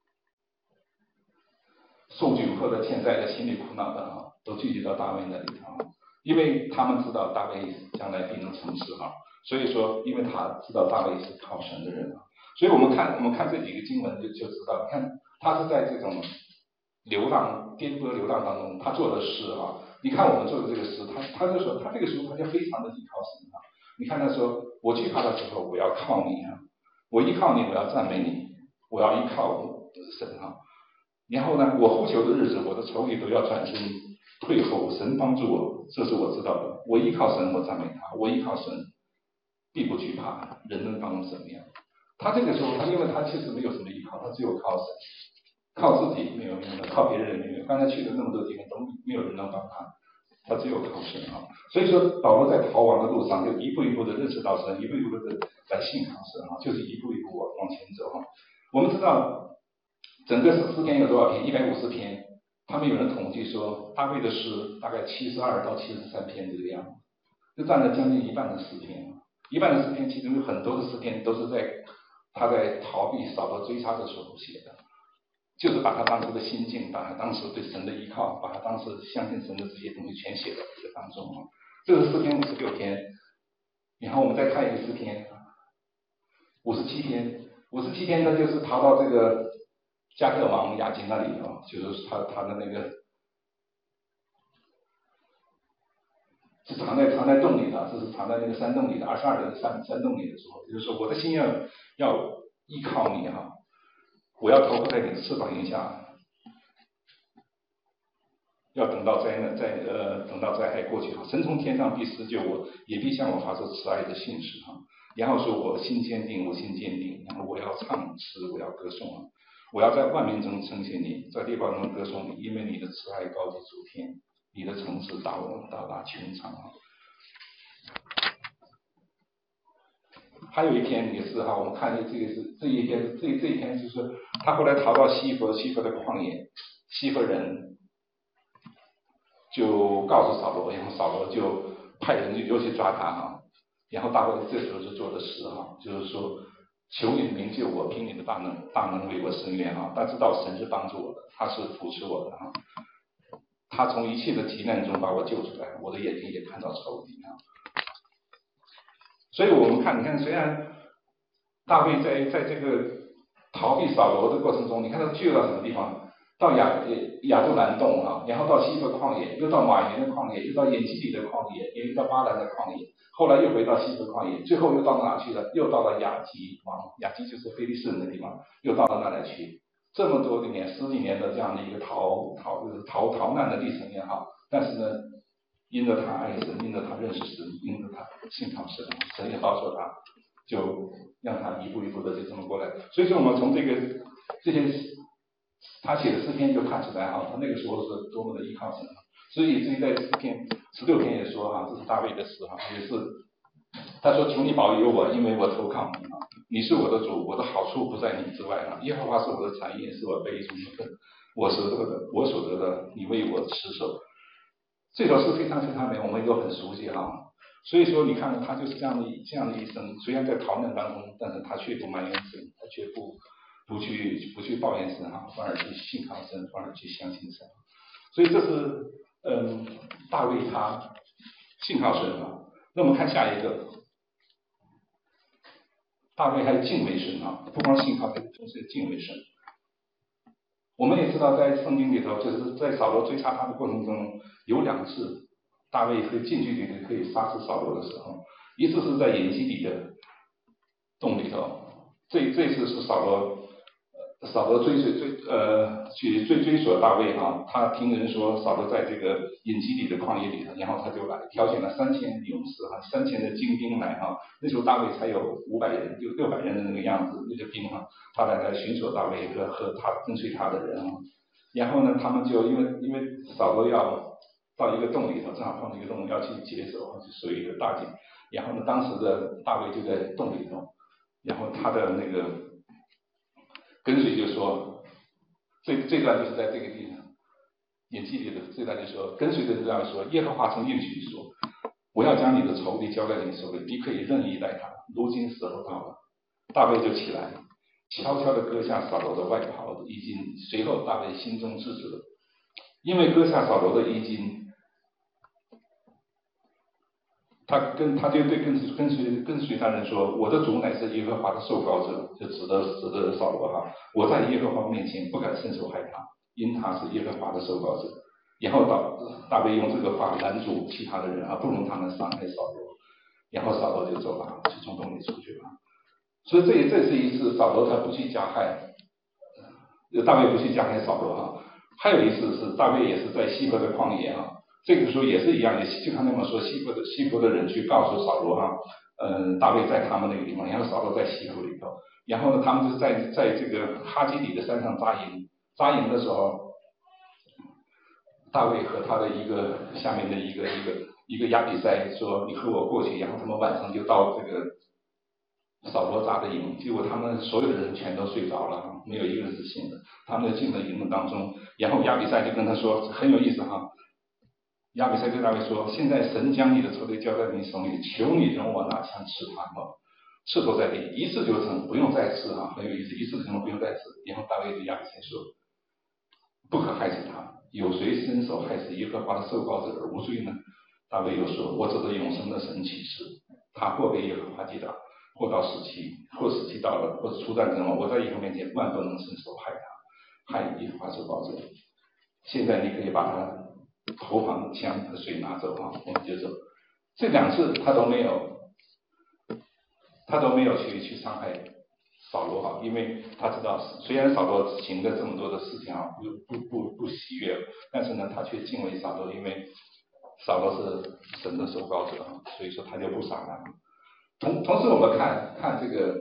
受窘迫的、欠债的、心里苦恼的啊，都聚集到大卫那里啊，因为他们知道大卫将来必能成事啊。所以说，因为他知道大卫是靠神的人啊，所以我们看这几个经文就知道，你看他是在这种流浪、颠簸流浪当中，他做的诗啊。你看我们做的这个诗，他就说他这个时候他就非常的依靠神啊。你看他说，我惧怕的时候，我要靠你啊，我依靠你，我要赞美你，我要依靠神啊。然后呢，我呼求的日子，我的仇敌都要转身退后，神帮助我，这是我知道的。我依靠神，我赞美他，我依靠神，必不惧怕，人能帮我怎么样？他这个时候，因为他其实没有什么依靠，他只有靠神，靠自己没有用的，靠别人也没有。刚才去的那么多地方都没有人能帮他，他只有靠神啊。所以说，保罗在逃亡的路上，就一步一步的认识到神，一步一步的来信靠神啊，就是一步一步往前走啊。我们知道，整个诗篇有多少篇？150篇。他们有人统计说，大卫的诗大概72到73篇这个样子，就占了将近一半的诗篇。一半的诗篇，其中有很多的诗篇都是他在逃避扫罗追杀的时候写的，就是把他当时的心境，把他当时对神的依靠，把他当时相信神的这些东西全写在这个当中。这个诗篇56篇，然后我们再看一个诗篇57篇，57篇呢就是逃到这个加特王亚金那里啊，就是他的那个是藏在洞里的，这是藏在那个山洞里的22人山洞里的时候，就是说我的心要依靠你哈，我要投靠在你的翅膀荫下，要等到等到灾害过去哈，神从天上必施救我，也必向我发出慈爱的信使哈。然后说我心坚定，我心坚定，然后我要唱诗，我要歌颂啊，我要在万民中称谢你，在列邦中歌颂你，因为你的慈爱高及诸天，你的诚实到达穹苍啊。还有一篇也是哈，我们看这一篇就是他后来逃到西弗的旷野，西弗人就告诉扫罗，然后扫罗就派人又去抓他哈，然后大卫这时候就做的诗哈，就是说求你明救我，凭你的大能为我伸冤哈，他知道神是帮助我的，他是扶持我的哈，他从一切的急难中把我救出来，我的眼睛也看到仇敌啊。所以我们看，你看，虽然大卫在这个逃避扫罗的过程中，你看他去到什么地方？到亚杜兰洞啊，然后到西弗旷野，又到马原的旷野，又到眼基底的旷野，又到巴兰的旷野，后来又回到西弗旷野，最后又到哪去了？又到了亚基就是非利士人的地方，又到了那里去。这么多的年，10几年的这样的一个逃难的历程也好，但是呢，因着他爱神，因着他认识神，因着他信靠神，神也保守他，就让他一步一步的就这么过来。所以说，我们从这些他写的诗篇就看出来哈，他那个时候是多么的依靠神。所以至于在16篇也说哈，这是大卫的诗哈，也是他说：“求你保佑我，因为我投靠你啊，你是我的主，我的好处不在你之外啊。耶和华是我的产业，是我杯中的分，我所得的，你为我持守。”这首诗非常美，我们都很熟悉哈。所以说，你看他就是这样的一生，虽然在逃难当中，但是他却不埋怨神，他却不去抱怨神哈，反而去信靠神，反而去相信神。所以这是大卫他信靠神啊。那我们看下一个，大卫还敬畏神啊，不光信靠神，同时敬畏神。我们也知道，在圣经里头，就是在扫罗追杀他的过程中，有2次大卫会近距离的可以杀死扫罗的时候， 一次是在隐基底的洞里头，这次是扫罗去追索大卫啊，他听人说扫罗在这个隐基底的旷野里头，然后他就来挑选了3000勇士啊，3000的精兵来啊，那时候大卫才有500人，就600人的那个样子，那个兵啊，他来寻索大卫和他跟随他的人啊，然后呢，他们就因为扫罗要到一个洞里头，正好碰到一个洞要去解手，就属于一个大井，然后呢，当时的大卫就在洞里头，然后他的那个跟随就说，这段就是在这个地方演技里的这段就说，跟随的人这样说，耶和华曾应许说，我要将你的仇敌交在你手里，你可以任意待他。如今时候到了，大卫就起来，悄悄地割下扫罗的外袍的衣襟，随后大卫心中自责，因为割下扫罗的衣襟，他就对跟随他人说，我的主乃是耶和华的受膏者，就指的扫罗哈，我在耶和华面前不敢伸手害他，因他是耶和华的受膏者。然后大卫用这个话拦住其他的人啊，不容他们伤害扫罗，然后扫罗就走了，就从洞里出去了。所以这是一次扫罗他不去加害，大卫不去加害扫罗哈。还有一次是大卫也是在西伯的旷野啊。这个时候也是一样的，就看他们说西伯的人去告诉扫罗哈，大卫在他们那个地方，然后扫罗在西伯里头，然后呢，他们就是在这个哈基里的山上扎营的时候，大卫和他的一个下面的一个亚比塞说，你和我过去，然后他们晚上就到这个扫罗扎的营，结果他们所有的人全都睡着了，没有一个人是醒的，他们就进了营当中，然后亚比塞就跟他说，很有意思哈。亚比塞对大卫说，现在神将你的仇敌交在你手里，求你容我拿枪刺他吧，刺头在地，一次就成，不用再刺啊，很有意思，一次成了不用再刺。然后大卫对亚比塞说，不可害死他，有谁伸手害死耶和华的受膏者而无罪呢？大卫又说，我指着永生的神起誓，他或被耶和华击打，或到死期，或死期到了，或出战争了，我在耶和华面前万不能伸手害他，害耶和华受膏者。现在你可以把他头旁的枪和水拿走啊，我们就走。这2次他都没有去伤害扫罗哈，因为他知道虽然扫罗行了这么多的事情啊，不喜悦，但是呢，他却敬畏扫罗，因为扫罗是神的受膏者，所以说他就不杀他。同时我们看这个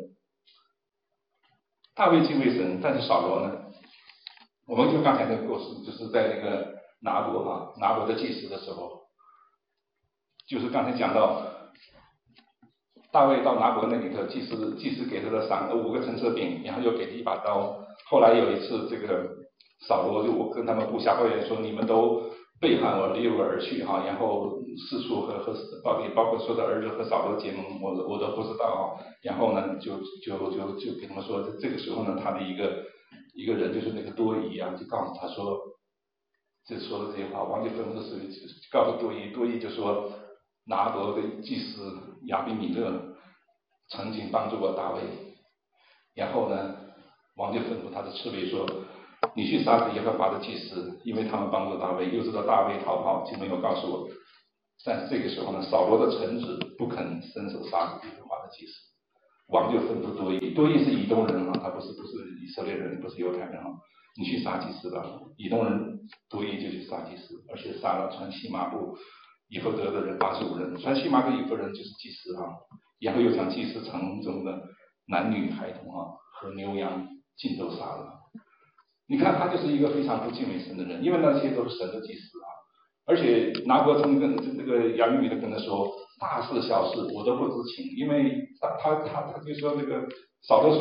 大卫敬畏神，但是扫罗呢，我们就刚才那个故事，就是在那个拿伯的祭司的时候，就是刚才讲到大卫到拿伯那里头，祭司给他的5个橙色饼，然后又给他一把刀。后来有一次，这个扫罗就跟他们部下抱怨说，你们都背叛我，离我而去哈，然后四处和到底包括说的儿子和扫罗结盟，我都不知道啊。然后呢，就给他们说，这个时候呢，他的一个人就是那个多疑啊，就告诉他说，就说了这些话，王就吩咐的是告诉多疑就说，拿伯的祭司亚比米勒曾经帮助过大卫，然后呢，王就吩咐他的侍卫说，你去杀死耶和华的祭司，因为他们帮助大卫，又知道大卫逃跑，就没有告诉我。但是这个时候呢，扫罗的臣子不肯伸手杀死耶和华的祭司，王就吩咐多疑是以东人啊，他不是以色列人，不是犹太人啊，你去杀祭司吧。以东人多疑就去杀祭司，而且杀了穿细麻布以弗得的人85人，穿细麻布以弗人就是祭司啊，然后又将祭司城中的男女孩童啊和牛羊尽都杀了。你看他就是一个非常不敬畏神的人，因为那些都是神的祭司啊。而且拿伯曾跟这个亚比米勒跟他说，大事小事我都不知情，因为他就说那个扫罗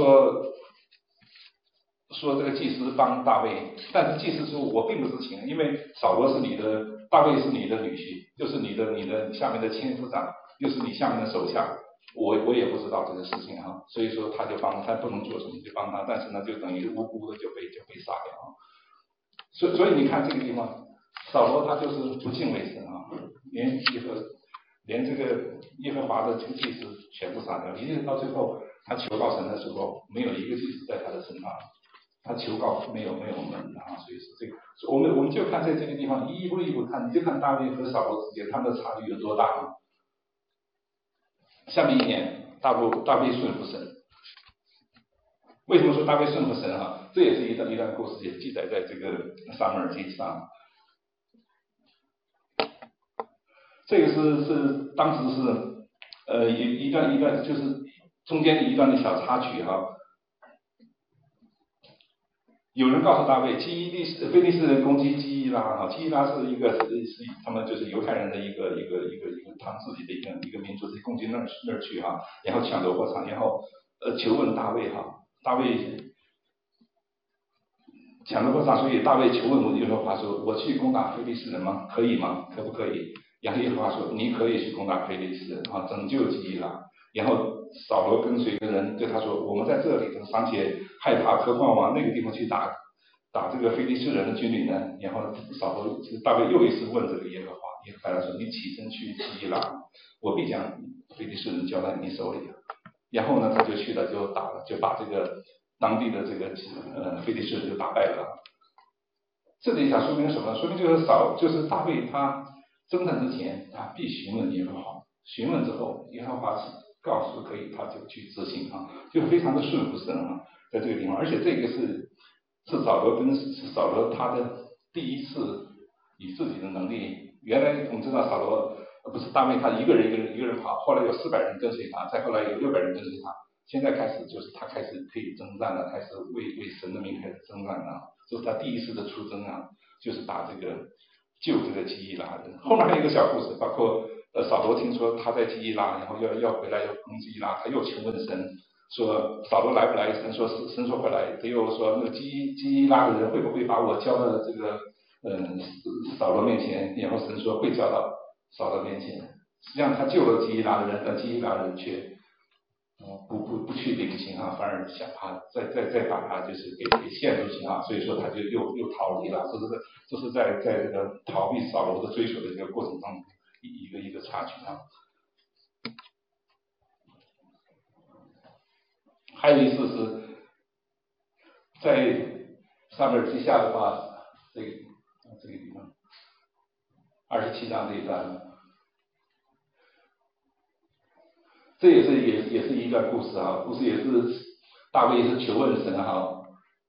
说这个祭司帮大卫，但是祭司说我并不知情，因为扫罗是你的，大卫是你的女婿，就是你的下面的千夫长，又是你下面的手下，我也不知道这个事情啊，所以说他就帮他不能做什么就帮他，但是呢就等于无辜的就被杀掉啊。所以你看这个地方，扫罗他就是不敬畏神啊，连这个耶和华的这个祭司全部杀掉，一直到最后他求告神的时候，没有一个祭司在他的身上，他求告没有门啊，所以是这个，我们就看在这个地方一步一步看，你就看大卫和扫罗之间他们的差距有多大啊。 下面一年大卫顺服神。为什么说大卫顺服神啊？这也是一段故事，也记载在这个撒母耳记上。这个是当时是一段就是中间一段的小插曲哈。有人告诉大卫，非利士人攻击基伊拉哈，基伊拉是他们就是犹太人的一个他们自己的一个民族，是攻击那儿去哈，然后抢夺货场，然后求问大卫哈，大卫抢夺货场，所以大卫求问耶和华说：“我去攻打非利士人吗？可以吗？可不可以？”然后耶和华说：“你可以去攻打非利士人啊，拯救基伊拉。”然后扫罗跟随的人对他说：“我们在这里尚且害怕，何况往那个地方去打这个非利士人的军旅呢？”然后大卫又一次问这个耶和华，耶和华说：“你起身去基伊拉，我必将非利士人交在你手里。”然后呢，他就去了，就把这个当地的这个非利士人就打败了。这里想说明什么？说明就是大卫他征战之前，他必询问耶和华，询问之后，耶和华告诉可以，他就去执行啊，就非常的顺服神啊，在这个地方。而且这个是扫罗他的第一次以自己的能力。原来我们知道扫罗不是大卫他一个人跑，后来有400人跟随他，再后来有600人跟随他。现在开始就是他开始可以征战了，开始为神的名开始征战了。这是他第一次的出征啊，就是打救这个基伊拉人。后面还有一个小故事，包括扫罗听说他在基伊拉，然后要回来要攻基伊拉，他又求问神说扫罗来不来？神说会来。他又说那个基伊拉的人会不会把我交到这个扫罗面前？然后神说会交到扫罗面前。实际上他救了基伊拉的人，但基伊拉人却不去领情啊，反而想他再把他就是给陷入去啊，所以说他就又逃离了。这是在这个逃避扫罗的追求的这个过程中一个插曲啊。还有一次是在撒母耳记下的话，这个地方27章这一段，这也是一段故事啊，故事也是大卫是求问神哈，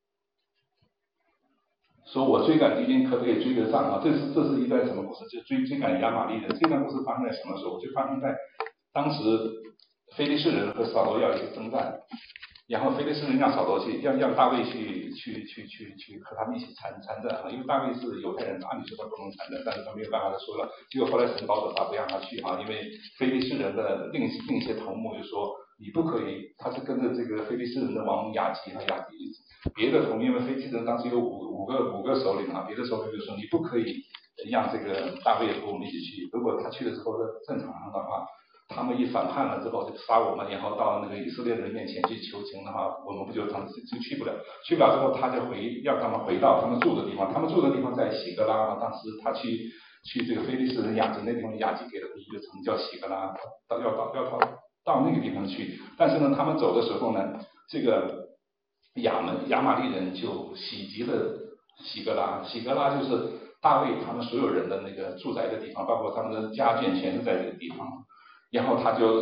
说我追赶敌军可不可以追得上啊？这是一段什么故事？就追赶亚玛力人。这段故事发生在什么时候？就发生在当时非利士人和扫罗要一个征战，然后非利士人让扫罗让大卫去和他们一起参战啊，因为大卫是犹太人，按理说他不能参战，但是他没有办法，他说了。结果后来神保守他不让他去哈，因为非利士人的另一些头目就说你不可以，他是跟着这个非利士人的王亚基别的头目，因为非利士人当时有五个首领啊，别的首领就说你不可以让这个大卫和我们一起去，如果他去了之后在战场上的话，他们一反叛了之后就杀我们，然后到那个以色列人面前去求情的话，我们不就去不了之后，他就让他们回到他们住的地方。他们住的地方在喜格拉，当时他去这个非利士人亚基那地方，亚基给了一个城叫喜格拉，要到那个地方去。但是呢，他们走的时候呢，这个亚玛力人就袭击了喜格拉。喜格拉就是大卫他们所有人的那个住宅的地方，包括他们的家眷全是在这个地方。然后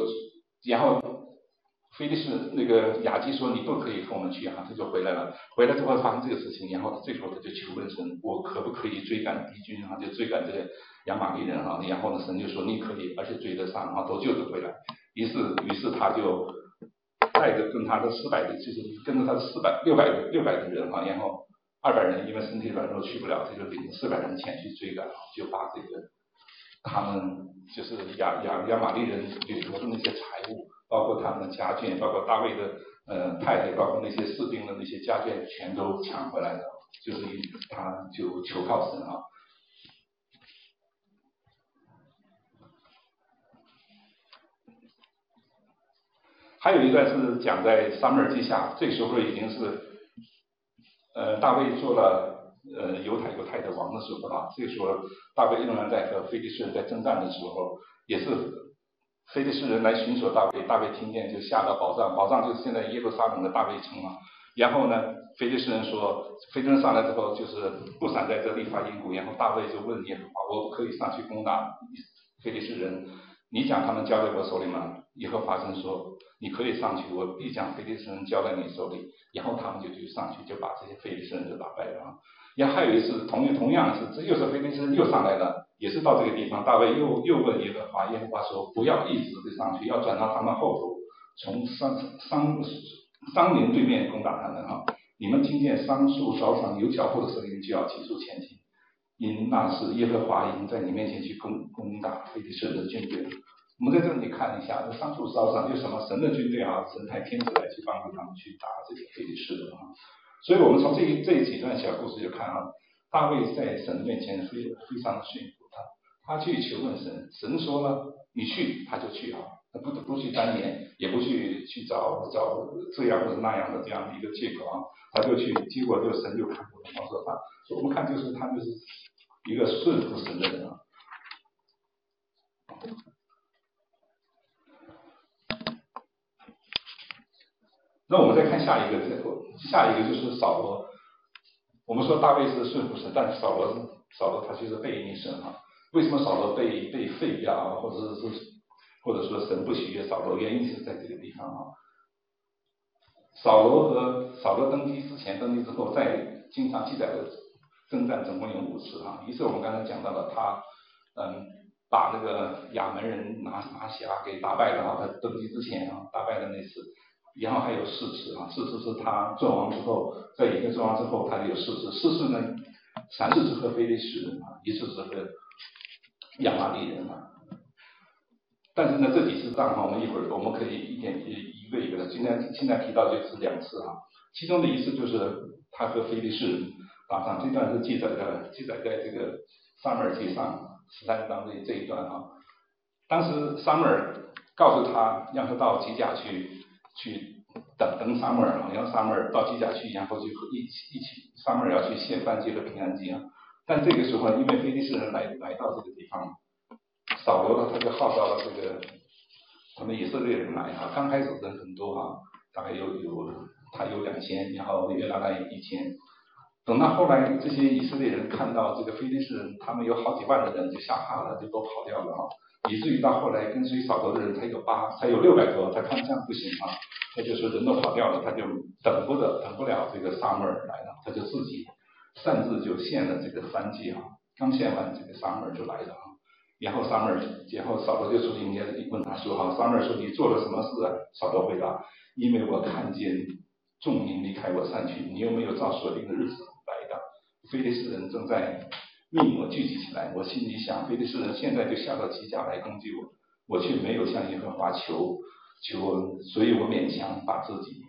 非利士那个亚基说你不可以跟我们去哈，他就回来了。回来之后发生这个事情，然后这时候他就求问神，我可不可以追赶敌军啊？就追赶这个亚玛力人啊。然后呢，神就说你可以，而且追得上啊，都救得回来。于是他就带着跟他的400的，就是跟着他的600的人哈，然后200人因为身体软弱去不了，他就领400人前去追赶，就把这个他们就是亚玛力人掠夺的那些财物，包括他们的家眷，包括大卫的太太，包括那些士兵的那些家眷，全都抢回来了。就是他就求靠神啊。还有一段是讲在撒母耳记下，这时候已经是大卫做了犹太的王的时候啊。这个时候大卫仍然在和非利士人在征战的时候，也是非利士人来寻索大卫，大卫听见就下到宝藏就是现在耶路撒冷的大卫城嘛。然后呢，非利士人上来之后就是不闪在这立法因谷，然后大卫就问耶和华，我可以上去攻打非利士人？ 你将他们交在我手里吗？耶和华神说，你可以上去，我必将非利士人交在你手里。然后他们就上去，就把这些非利士人就打败了。然后还有一次同样是，这又是非利士人又上来了，也是到这个地方，大卫又问耶和华，耶和华说，不要一直的上去，要转到他们后头，从桑林对面攻打他们哈。你们听见桑树梢上有脚步的声音，就要急速前进，因那是耶和华已经在你面前去攻打非利士人的军队了。我们在这里看一下，这桑树梢上有什么神的军队啊，神派天使来去帮助他们去打这些非利士人啊。所以我们从这几段小故事就看啊，大卫在神面前非常的驯服他去求问神，神说了你去，他就去啊，他不去单言，也不去找这样或者那样的这样的一个借口啊，他就去，结果就神就看不懂说他，所以我们看就是他就是一个顺服神的人啊。那我们再看下一个就是扫罗。我们说大卫是顺服神，但是扫罗他就是背逆神啊。为什么扫罗被废掉啊，或者说神不喜悦扫罗？原因是在这个地方啊。扫罗登基之前、登基之后，在经常记载的征战总共有5次啊。一次我们刚才讲到了他把那个亚门人拿辖给打败了啊，他登基之前啊打败了那次。然后还有4次啊，4次是他做王之后，在以色列做王之后，他有4次，4次呢，3次是和非利士人啊，1次是和亚玛力人啊。但是呢，这几次仗哈，我们一会儿我们可以一个一个的。现在提到就是2次啊，其中的1次就是他和非利士人打仗，这段是记载在这个撒母耳记上13章这一段啊。当时撒母耳告诉他，让他到吉甲去等撒母耳啊，让撒母耳到吉甲去，然后就一起撒母耳要去献燔祭和平安祭啊。但这个时候，因为非利士人来到这个地方，扫罗呢他就号召了他们以色列人来啊。刚开始人很多啊，大概他有2000，然后约拿单有1000。等到后来，这些以色列人看到这个非利士人，他们有好几万的人，就吓怕了，就都跑掉了啊。以至于到后来跟随扫罗的人才有600多，他看这样不行啊，他就说人都跑掉了，他就等不了这个撒母耳来了，他就自己擅自就献了这个燔祭啊。刚献完，这个撒母耳就来了啊。然后扫罗就出去问他说哈，撒母耳说你做了什么事啊？扫罗回答，因为我看见众民离开我散去，你有没有照所定的日子来的？非利士人正在命我聚集起来，我心里想，非利士人现在就下到吉甲来攻击我，我却没有向耶和华求恩，所以我勉强把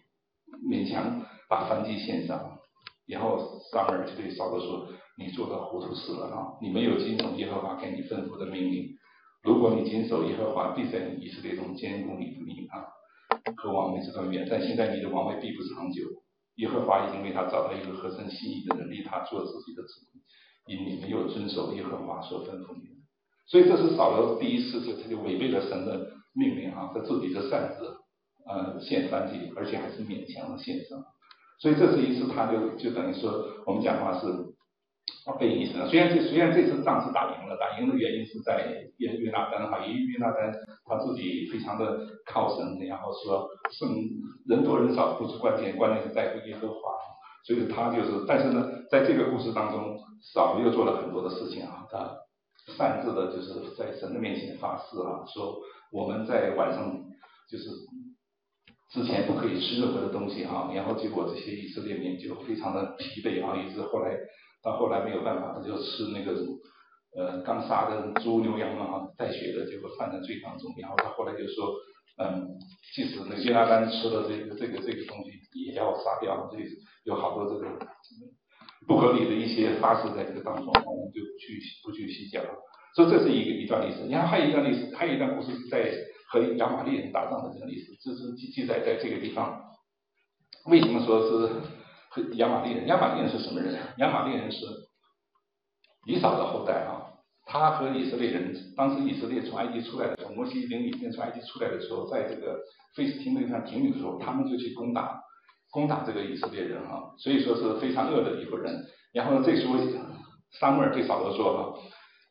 燔祭献上。然后撒母耳就对扫罗说，你做的糊涂事了啊！你没有谨守耶和华给你吩咐的命令，如果你谨守耶和华必在你以色列中坚固你的命啊，和王位直到永远。但现在你的王位必不长久，耶和华已经为他找到一个合神心意的人，立他做自己的子民，因你没有遵守耶和华所吩咐你的。所以这是扫罗第一次他就违背了神的命令啊，他自己的擅自献燔祭，而且还是勉强的献上。所以这是一次他就等于说我们讲话是被逆神。虽然这次仗是打赢了，原因是在约拿单哈，因为约拿单他自己非常的靠神，然后说人多人少不是关键是在乎耶和华。所以他但是呢，在这个故事当中，扫罗又做了很多的事情啊，他擅自的就是在神的面前发誓啊，说我们在晚上就是之前不可以吃任何的东西啊，然后结果这些以色列民就非常的疲惫啊，以致到后来没有办法，他就吃那个刚杀的猪牛羊啊，带血的，结果犯了罪当中。然后他后来就说，即使那约拿单吃了这个东西，也要杀掉。这有好多这个不合理的一些发誓在这个当中，我们就不去细讲了。所以这是一段历史。然后还有一段故事是在和亚玛力人打仗的这个历史，这是记载在这个地方。为什么说是和亚玛力人？亚玛力人是什么人？亚玛力人是以扫的后代啊。他和以色列人，当时以色列从埃及出来的时候，摩西领以色列从埃及出来的时候，在这个非斯汀那地方停留的时候，他们就去攻打这个以色列人啊，所以说是非常恶的一伙人。然后这时候撒母耳对扫罗说哈，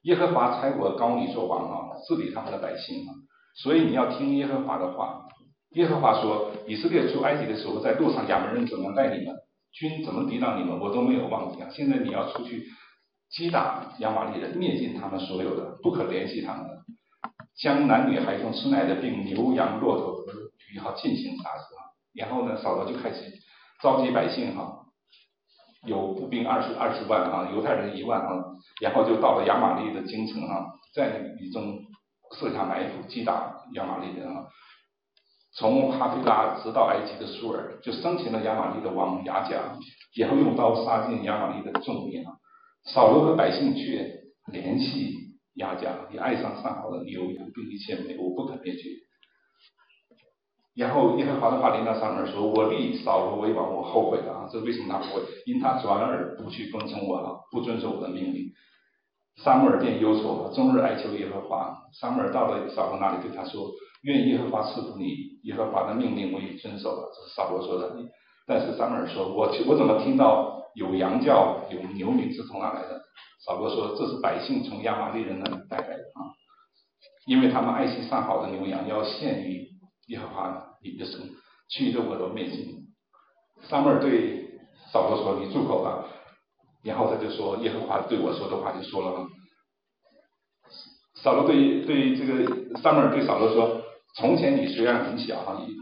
耶和华差我膏你做王啊，治理他们的百姓啊，所以你要听耶和华的话。耶和华说，以色列出埃及的时候，在路上亚扪人怎么带你们，军怎么抵挡你们，我都没有忘记啊。现在你要出去击打亚玛力人，灭尽他们所有的，不可怜惜他们，将男女孩童吃奶的，并牛羊骆驼和驴进行杀死啊。然后呢，扫罗就开始召集百姓有步兵20万啊，犹太人1万啊，然后就到了亚玛力的京城在里中设下埋伏，击打亚玛力人啊。从哈菲拉直到埃及的苏尔，就生擒了亚玛力的王亚甲，然后用刀杀尽亚玛力的众民啊。扫罗和百姓却怜惜亚甲，也爱上上好的牛羊，并一切美物，不肯灭绝。然后耶和华的话临到撒母耳说：“我立扫罗为王，我后悔了啊！这为什么他后悔？因他转耳不去跟从我不遵守我的命令。”撒母耳便忧愁，终日哀求耶和华。撒母耳到了扫罗那里，对他说：“愿耶和华赐福你，耶和华的命令我已遵守了。”这是扫罗说的。但是撒母耳说：“我怎么听到有羊叫，有牛鸣，是从哪来的？”扫罗说：“这是百姓从亚玛力人那里带来的因为他们爱惜上好的牛羊，要献于耶和华你的神，去肉我都灭尽。”撒母耳对扫罗说：“你住口吧。”然后他就说：“耶和华对我说的话就说了。”扫罗对这个撒母耳对扫罗说：“从前你虽然很小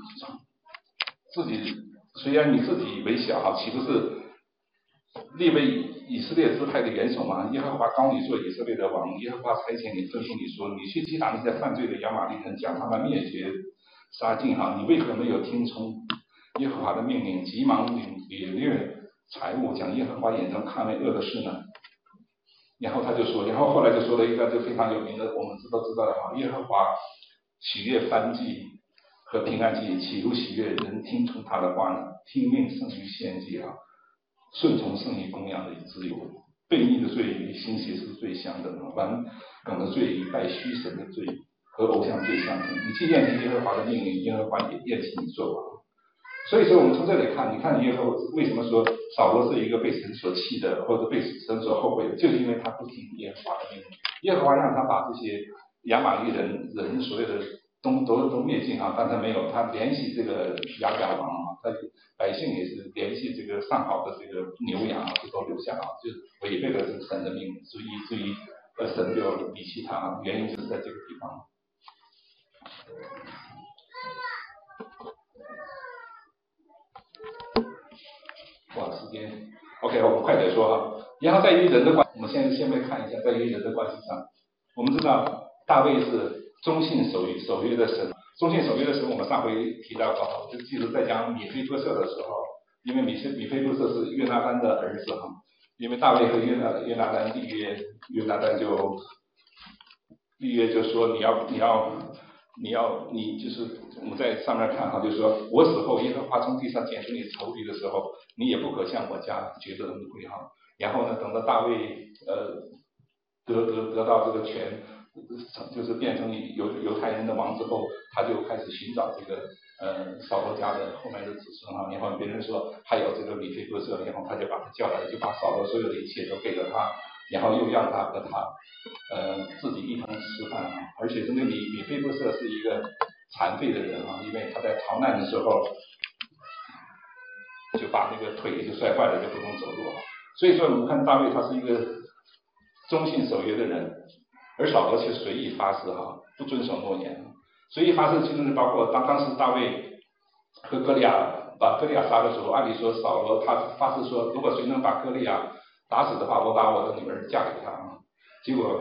虽然你自己为小岂不是立为以色列支派的元首吗？耶和华膏你做以色列的王，耶和华差遣你，吩咐你说，你去击打那些犯罪的亚玛力人，将他们灭绝杀尽你为何没有听从耶和华的命令，急忙掠掠财物，将耶和华眼中看为恶的事呢？”然后他就说，然后后来就说了一个就非常有名的，我们都知道的耶和华喜悦燔祭和平安祭，岂如喜悦人听从他的话呢？听命胜于献祭顺从胜于供养的自由。悖逆的罪与行邪是最相等的，顽梗的罪与拜虚神的罪和偶像罪相同。你既厌弃耶和华的命令，耶和华也厌弃你做王。所以说我们从这里看，你看耶和华为什么说扫罗是一个被神所弃的，或者被神所后悔的，就是因为他不听耶和华的命令。耶和华让他把这些亚玛力人所有的都灭尽但他没有，他怜惜这个亚甲王他百姓也是怜惜这个上好的这个牛羊就都留下就违背了这个神的命令，所以以至于神就离弃他原因是在这个地方。时间 OK， 我们快点说然后在于人的关系，我们先看一下，在于人的关系上，我们知道大卫是忠信守约的神，忠信守约的神，我们上回提到过就记得在讲米非波设的时候，因为米非波设是约拿单的儿子因为大卫和约拿单立约，约拿单就立约就说你就是我们在上面看就是说我死后耶和华从地上剪除你仇敌的时候，你也不可向我家觉得恩惠然后呢，等到大卫得到这个权，就是变成犹太人的王之后，他就开始寻找这个扫罗家的后来的子孙然后别人说还有这个米非波设，然后他就把他叫来，就把扫罗所有的一切都给了他，然后又让他和他自己一同吃饭而且这个米非波设是一个残废的人因为他在逃难的时候就把那个腿就摔坏了，就不能走路所以说我们看大卫他是一个忠信守约的人，而扫罗却随意发誓不遵守诺言。随意发誓其中包括当时大卫和把歌利亚杀的时候，按理说扫罗他发誓说，如果谁能把歌利亚打死的话，我把我的女儿嫁给他结果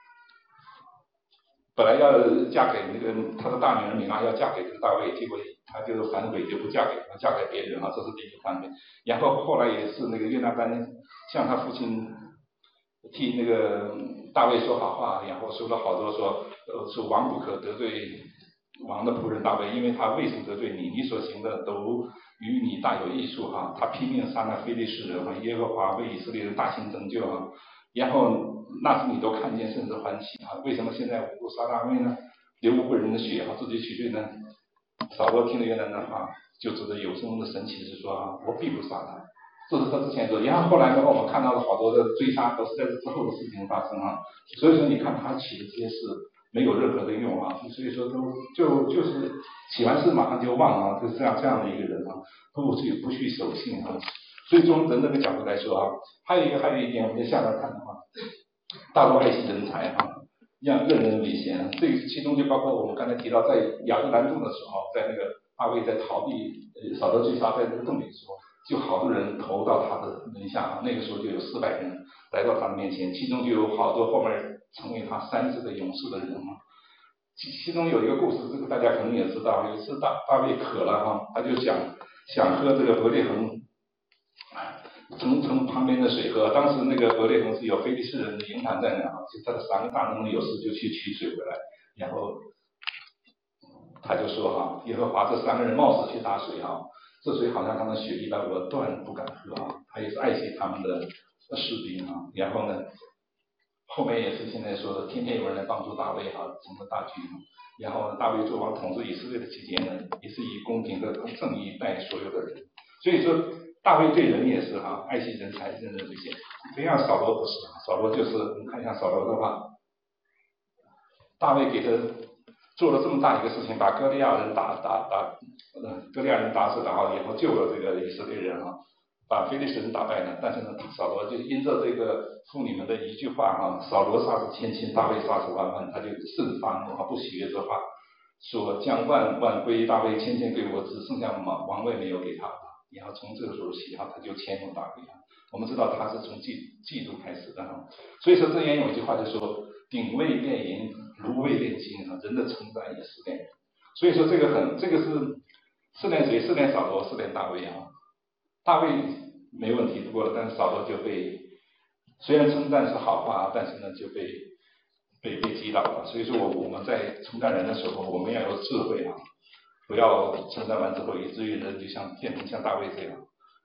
本来要嫁给那个他的大女儿米拉，要嫁给这个大卫，结果他就反悔，就不嫁给他，嫁给别人这是第一个反悔。然后后来也是那个约拿单向他父亲替那个大卫说好话，然后说了好多说王不可得罪王的仆人大卫，因为他未曾得罪你，你所行的都与你大有益处他拼命杀那非利士人耶和华为以色列人大行拯救然后那时你都看见，甚至欢喜为什么现在无故杀大卫呢？流无辜人的血自己取罪呢？扫罗听了约拿单的话，就指着有声的神奇是说我必不杀他， 这是他之前说，然后后来的话，我们看到了好多的追杀都是在这之后的事情发生啊。所以说，你看他起的这些事没有任何的用啊，所以说就是起完事马上就忘啊，就是这样的一个人啊，不去守信啊。所以从人这个角度来说啊，还有一点，我们在下边看的话，大陆爱惜人才啊，让任人唯贤。这其中就包括我们刚才提到，在亚特兰洞的时候，在那个大卫在逃避扫罗追杀在那个洞里的时候，就好多人投到他的门下，那个时候就有400人来到他的面前，其中就有好多后面成为他30个勇士的人啊。其中有一个故事，这个大家可能也知道，有一次大卫渴了哈，他就想喝这个伯利恒从旁边的水喝。当时那个伯利恒是有非利士人的营盘在那啊，就他的3个大能勇士就去取水回来，然后他就说哈，耶和华这3个人冒死去打水啊，这水好像他们血滴到我断不敢喝啊，他也是爱惜他们的士兵啊。然后呢，后面也是现在说的，天天有人来帮助大卫哈，成了大军。然后大卫做王统治以色列的期间呢，也是以公平的正义待所有的人。所以说大卫对人也是哈，爱惜人才，任人唯贤。这样扫罗不是，扫罗就是你看一下扫罗的话，大卫给他做了这么大一个事情，把歌利亚人打死，然后救了这个以色列人啊，把非利士人打败了。但是呢，扫罗就因着这个妇女们的一句话啊，扫罗杀死千千，大卫杀死万万，他就甚发怒，不喜悦这话，说将万万归大卫，千千归我，只剩下王位没有给他。然后从这个时候起他就迁怒大卫啊。我们知道他是从嫉妒开始的哈。所以说箴言有一句话就说，鼎未炼银，炉未炼金啊，人的成长也是炼。所以说这个是试炼谁？试炼扫罗，试炼大卫啊。大卫没问题过了，但是扫罗就被，虽然称赞是好话，但是呢就被击倒了。所以说我们在称赞人的时候，我们要有智慧啊，不要称赞完之后以至于人就变成像大卫这样。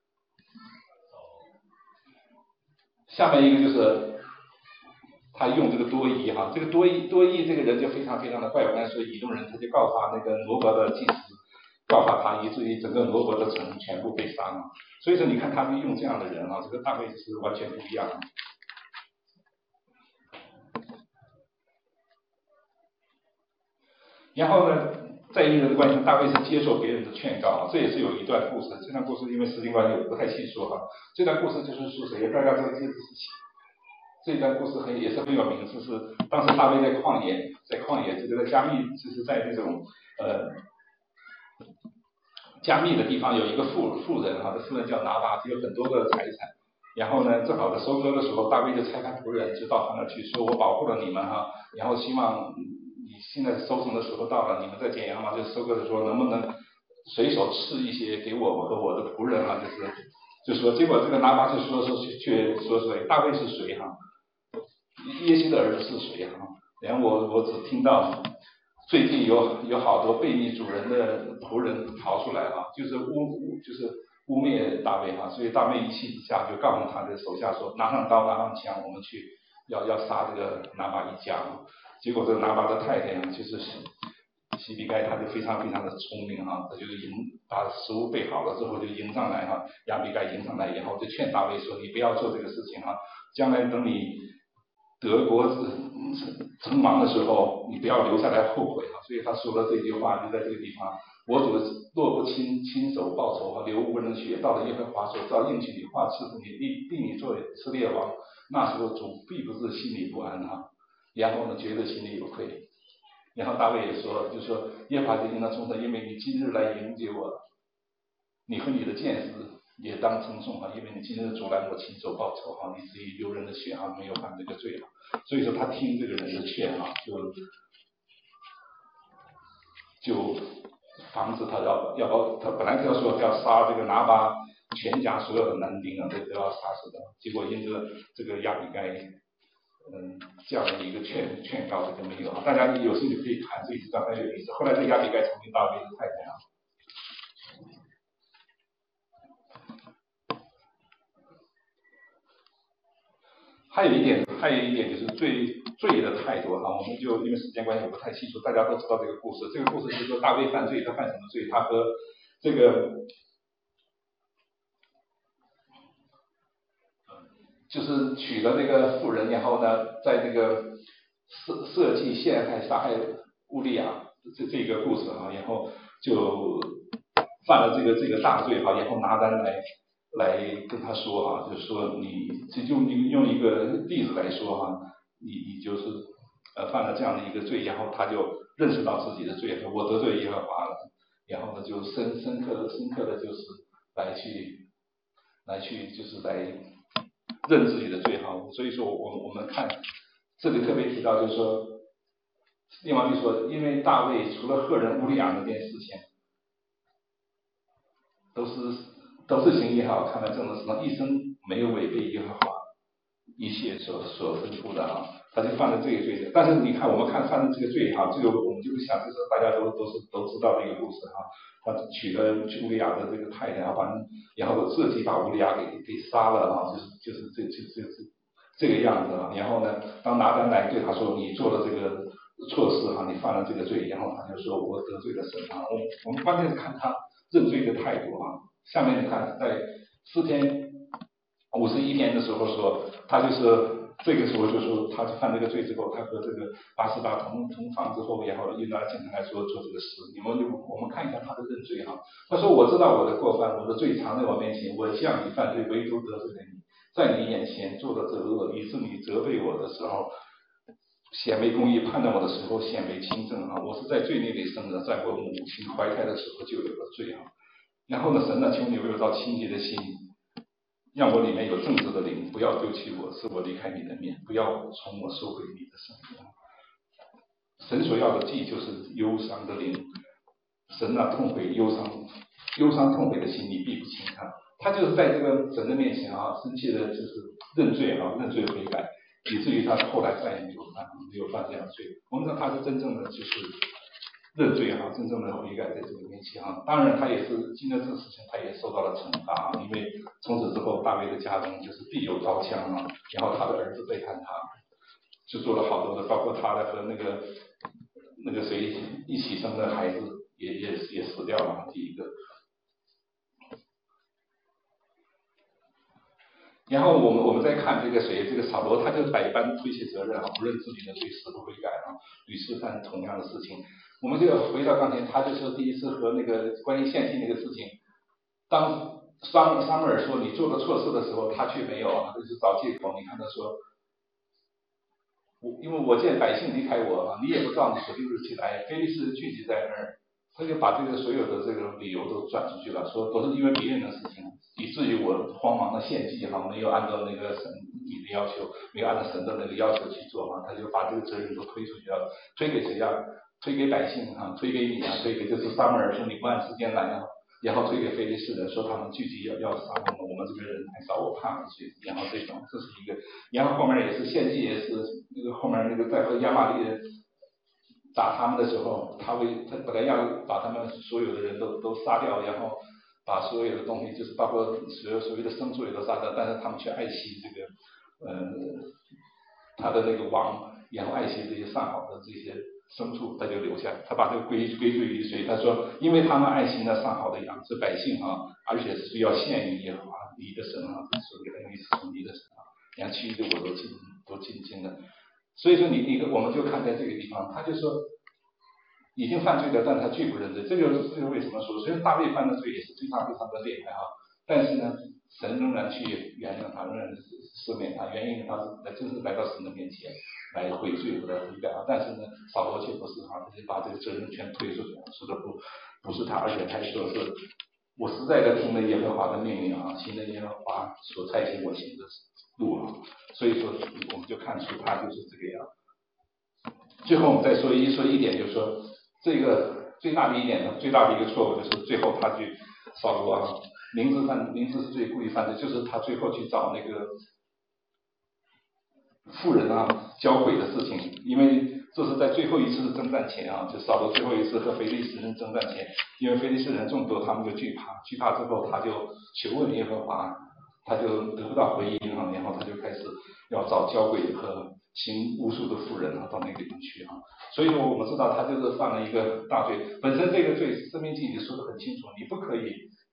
下面一个就是他用这个多疑哈，这个多疑这个人就非常非常的怪。我刚才说以东人，他就告发那个罗伯的祭司，告发他，以至于整个罗伯的城全部被杀了。所以说你看他们用这样的人啊，这个大卫是完全不一样。然后呢，在与人的关系，大卫是接受别人的劝告啊，这也是有一段故事。这段故事因为时间关系我不太细说哈。这段故事就是说谁？大家都记得这段故事也是很有名，就是当时大卫在旷野，这个在加密，就是在这种加密的地方有一个富人啊，这妇人叫拿巴，有很多的财产。然后呢，正好在收割的时候，大卫就差派仆人就到他那去，说我保护了你们哈，然后希望你现在收成的时候到了，你们在剪羊毛就收割的时候，能不能随手赐一些给我和我的仆人啊？就说，结果这个拿巴就说谁？大卫是谁哈？耶西的儿子是谁哈？然后我只听到最近有好多背逆主人的仆人逃出来哈，就是污蔑大卫哈，所以大卫一气之下就告诉他的手下说，拿上刀拿上枪，我们去要杀这个拿巴一家。结果这个拿巴的太太就是西比该，他就非常非常的聪明哈，他就是把食物备好了之后就迎上来哈，亚比该迎上来以后就劝大卫说，你不要做这个事情哈，将来等你德国成王的时候，你不要留下来后悔啊！所以他说了这句话，就在这个地方，我主若不亲手报仇和流无人的血，到了耶和华所照应许你话赐福你，立你做以色列王，那时候主必不是心里不安哈，然后呢觉得心里有愧。然后大卫也说，就说耶和华就应当称颂，因为你今日来迎接我，你和你的剑士也当称颂哈，因为你今日阻拦我亲手报仇哈，以至于流人的血哈，没有犯这个罪了。所以说他听这个人的劝哈，就防止他他本来就要说要杀这个拿巴全家所有的男丁啊，都要杀死的。结果因着这个亚比该这样的一个劝告就没有。大家有兴趣可以看这一段很有意思。后来这亚比该成为大卫的太太啊。还有一点就是罪的态度哈，我们就因为时间关系我不太细说，大家都知道这个故事。这个故事就是说大卫犯罪，他犯什么罪？他和这个就是娶了那个妇人，然后呢，在那个设计陷害杀害乌利亚这个故事啊，然后就犯了这个大罪哈，然后拿单来跟他说哈，就是说你就用一个例子来说哈，你就是犯了这样的一个罪，然后他就认识到自己的罪，我得罪耶和华了，然后呢就深刻的就是来去就是来认自己的罪哈，所以说我们看这里特别提到就是说，列王记说，因为大卫除了赫人乌利亚那件事情，都是行耶和华看来正的事，一生没有违背耶和华一切所吩咐的啊，他就犯了这个罪的。但是你看，我们看犯了这个罪哈，这个我们就会想，这是大家都知道这个故事哈，他娶了乌利亚的这个太太啊，然后设计把乌利亚给杀了啊，就是这个样子啊。然后呢，当拿单来对他说，你做了这个错事哈，你犯了这个罪，然后他就说我得罪了神啊。我们关键是看他认罪的态度啊。下面你看，在诗篇51篇的时候说，他就是这个时候就说，他犯这个罪之后，他和这个巴斯巴同房之后，然后又拿警察来说做这个事。我们看一下他的认罪哈。他说我知道我的过犯，我的罪藏在我面前，我向你犯罪，唯独得罪了你，在你眼前做了这恶，以致你责备我的时候显为公义，判断我的时候显为轻正啊！我是在罪孽里生的，在我母亲怀胎的时候就有了罪啊！然后呢，神呢，求你为我造清洁的心，让我里面有正直的灵，不要丢弃我，使我离开你的面，不要从我收回你的圣灵。神所要的祭就是忧伤的灵，神啊，痛悔忧伤痛悔的心，你必不轻看。他就是在这个神的面前啊，深切的就是认罪啊，认罪悔改，以至于他后来再也没有犯这样的罪。我们知道他是真正的就是认罪啊，真正的悔改在这个面前啊。当然他也是经了这个事情，他也受到了惩罚，因为从此之后大卫的家中就是必有刀枪啊，然后他的儿子背叛他，就做了好多的，包括他的和那个谁一起生的孩子也死掉了，第一个。然后我们再看这个谁，这个扫罗，他就百般推卸责任啊，不认自己的罪，死不悔改啊，屡次犯同样的事情。我们就回到刚才，他就说第一次和那个关于献祭那个事情，当撒母耳说你做了错事的时候，他却没有啊，就是找借口。你看他说，因为我见百姓离开我，你也不照你所定日期来，非利士人聚集在那儿。他就把这个所有的这个理由都转出去了，说都是因为别人的事情，以至于我慌忙的献祭哈，没有按照那个神你的要求，没有按照神的那个要求去做哈，他就把这个责任都推出去了，推给谁呀？推给百姓哈，推给你啊，推给就是撒母耳说你不按时间来啊，然后推给非利士人说他们聚集要杀我们这边人还少我怕所以然后这种这是一个，然后后面也是献祭也是那个后面那个在和亚玛力人打他们的时候，他本来要把他们所有的人都杀掉，然后把所有的东西，就是包括所谓的牲畜也都杀掉，但是他们却爱惜这个他的那个王，然后爱惜这些上好的这些牲畜，他就留下，他把这个归罪于谁？他说，因为他们爱惜那上好的羊，是百姓啊，而且是要献于耶和华你的神啊，是给他用于使用你的神啊，然后其余的我都尽了。所以说我们就看在这个地方，他就说已经犯罪了，但他拒不认罪，这就是为什么说，虽然大卫犯的罪也是非常非常的厉害啊，但是呢，神仍然去原谅他，仍然赦免他，原因他真是来到神的面前来悔罪和悔改啊，但是呢，扫罗却不是他就把这个责任全推出去了，说的不是他，而且还说是我实在的听了耶和华的命令啊，行了耶和华所差遣我行的路啊，所以说我们就看出他就是这个样。最后我们再说一点，就是说这个最大的一个错误就是最后他去扫罗啊，明知是罪故意犯罪，就是他最后去找那个妇人啊交鬼的事情，因为这是在最后一次征战前啊，就扫罗最后一次和非利士人征战前，因为非利士人众多，他们就惧怕之后他就求问耶和华，他就得不到回应啊，然后他就开始要找交鬼和行巫术的妇人啊到那个地方去啊，所以说我们知道他就是犯了一个大罪，本身这个罪申命记里说的很清楚，你不可以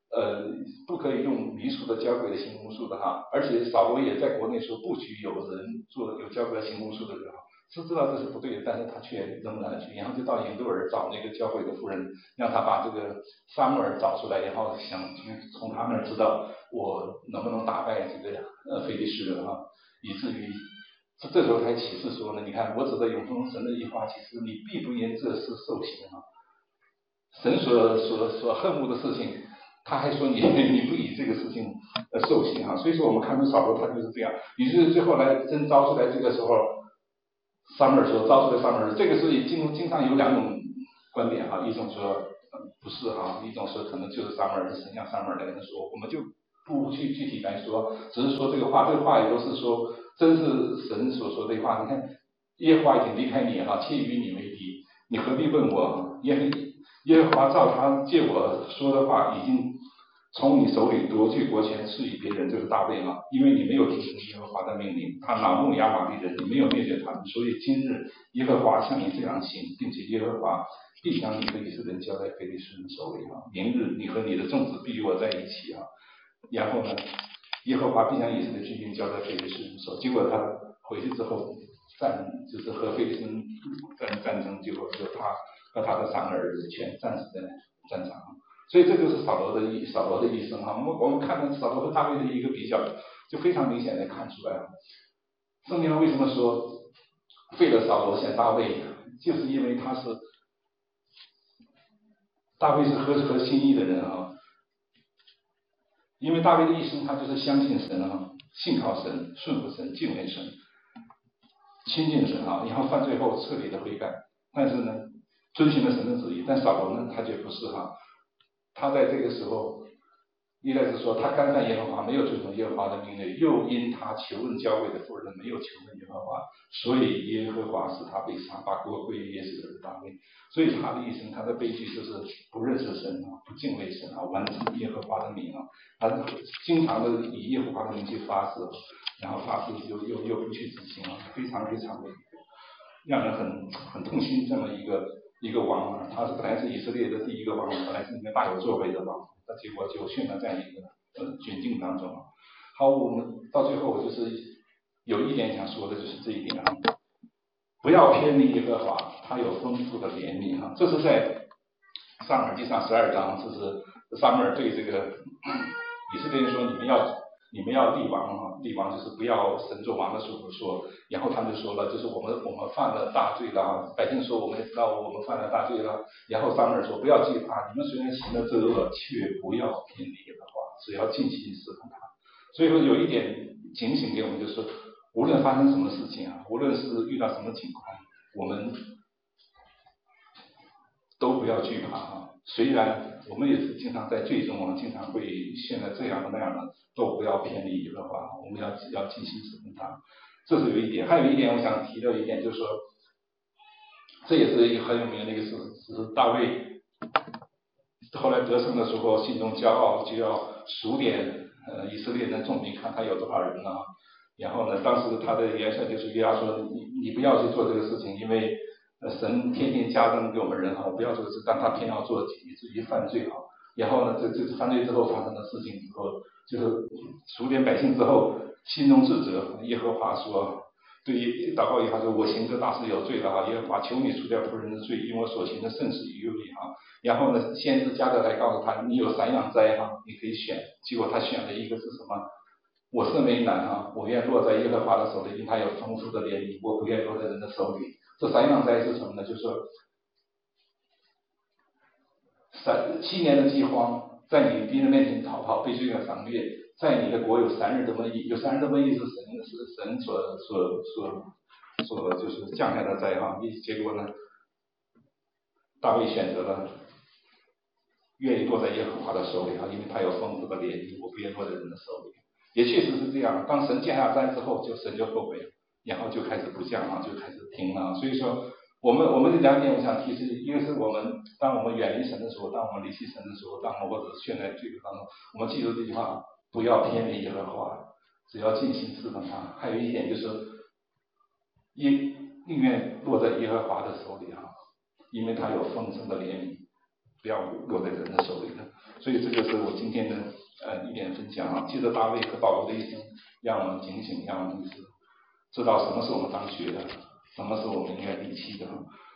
不可以用迷术的交鬼的行巫术的哈，而且扫罗也在国内说不许有人有交鬼行巫术的人哈，是知道这是不对的，但是他却仍然去，然后就到引渡尔找那个教会的妇人，让他把这个撒母耳找出来，然后想从他那儿知道我能不能打败这个非利士人哈，以至于这时候才启示说呢，你看我指的永生神的一话，其实你必不因这事受刑啊，神所恨恶的事情。他还说你不以这个事情受刑啊，所以说我们看出扫罗他就是这样，于是最后来真招出来，这个时候撒母耳说招出来撒母耳，这个是经常有两种观点哈，一种说不是哈，一种说可能就是撒母耳是神向撒母耳来的说，我们就不去具体来说，只是说这个话也都是说真是神所说的话。你看耶和华已经离开你哈，且与你为敌，你何必问我？耶和华照他借我说的话，已经从你手里夺去国权，赐予别人，就是大卫嘛。因为你没有听从耶和华的命令，他恼怒亚玛力人，你没有灭绝他们，所以今日耶和华向你这样行，并且耶和华必将你和以色列人交在非利士人手里哈。明日你和你的众子必与我在一起哈。然后呢，耶和华必将以色列军兵交在非利士人手。结果他回去之后就是和非利士人战争，结果是他和他的三个儿子全战死在战场。所以这就是扫罗的一生哈。我们看到扫罗和大卫的一个比较，就非常明显的看出来了。圣经上为什么说废了扫罗选大卫，就是因为大卫是合心意的人啊。因为大卫的一生他就是相信神啊，信靠神，顺服神，敬畏神，亲近神啊，然后犯罪后彻底的悔改，但是呢，遵循了神的旨意。但扫罗呢，他却不是哈。他在这个时候，一来是说他干犯耶和华，没有遵从耶和华的命令，又因他求问教会的妇人，没有求问耶和华，所以耶和华使他被杀，把国归于耶稣的大卫。所以他的一生，他的悲剧就是不认识神啊，不敬畏神啊，完成耶和华的名啊，他经常的以耶和华的名去发誓，然后发誓又不去执行啊，非常的让人很痛心这么一个王啊，他本来是以色列的第一个王，本来是一个大有作为的王，那结果就陷在一个窘境当中。好，我们到最后就是有一点想说的就是这一点啊，不要偏离耶和华，他有丰富的怜悯啊。这是在撒母耳记上12章，这是撒母耳对这个以色列人说，你们要立王啊，立王就是不要神做王的时候说，然后他们就说了，就是我们犯了大罪了啊，百姓说我们也知道我们犯了大罪了，然后撒母耳说不要惧怕，你们虽然行了这恶，却不要偏离耶和华，只要尽心侍奉他。所以说有一点警醒给我们，就是无论发生什么事情啊，无论是遇到什么情况，我们都不要惧怕啊。虽然我们也是经常在罪中啊，经常会陷在这样的那样的，都不要偏离耶和华，我们要尽心侍奉他。这是有一点，还有一点我想提到一点，就是说，这也是一个很有名的一个事，是大卫后来得胜的时候，心中骄傲，就要数点以色列人众民，看他有多少人啊。然后呢，当时他的元帅就是约押说，你不要去做这个事情，因为神天天加增给我们人哈，不要做这个事，但他偏要做，以至于犯罪哈。然后呢，这犯罪之后发生的事情之后，就是数点百姓之后，心中自责，耶和华说，对于祷告耶和华说，我行这大事有罪了哈，耶和华求你除掉仆人的罪，因我所行的甚是愚昧哈。然后呢，先知加勒来告诉他，你有3样灾哈，你可以选。结果他选的一个是什么？我是为难啊，我愿落在耶和华的手里，因为他有丰富的怜悯，我不愿落在人的手里。这3样灾是什么呢？就是说7年的饥荒，在你敌人面前逃跑，被罪恶伤掠，在你的国有3日的瘟疫，有3日的瘟疫是神所就是降下的灾哈。结果呢，大卫选择了愿意落在耶和华的手里哈，因为他有丰富的怜悯，我不愿落在人的手里。也确实是这样，当神降下灾之后，神就后悔了，然后就开始不降啊，就开始停了。所以说，我们这2点我想提示，一个是当我们远离神的时候，当我们离弃神的时候，当我们或者陷在罪恶当中，我们记住这句话，不要偏离耶和华，只要尽心侍奉他。还有一点就是宁愿落在耶和华的手里哈，因为他有丰盛的怜悯， 不要落在人的手里的。所以这个是我今天的一点分享啊。借着大卫和保罗的一生，让我们警醒，让我们知道什么是我们当学的，什么是我们应该离弃的。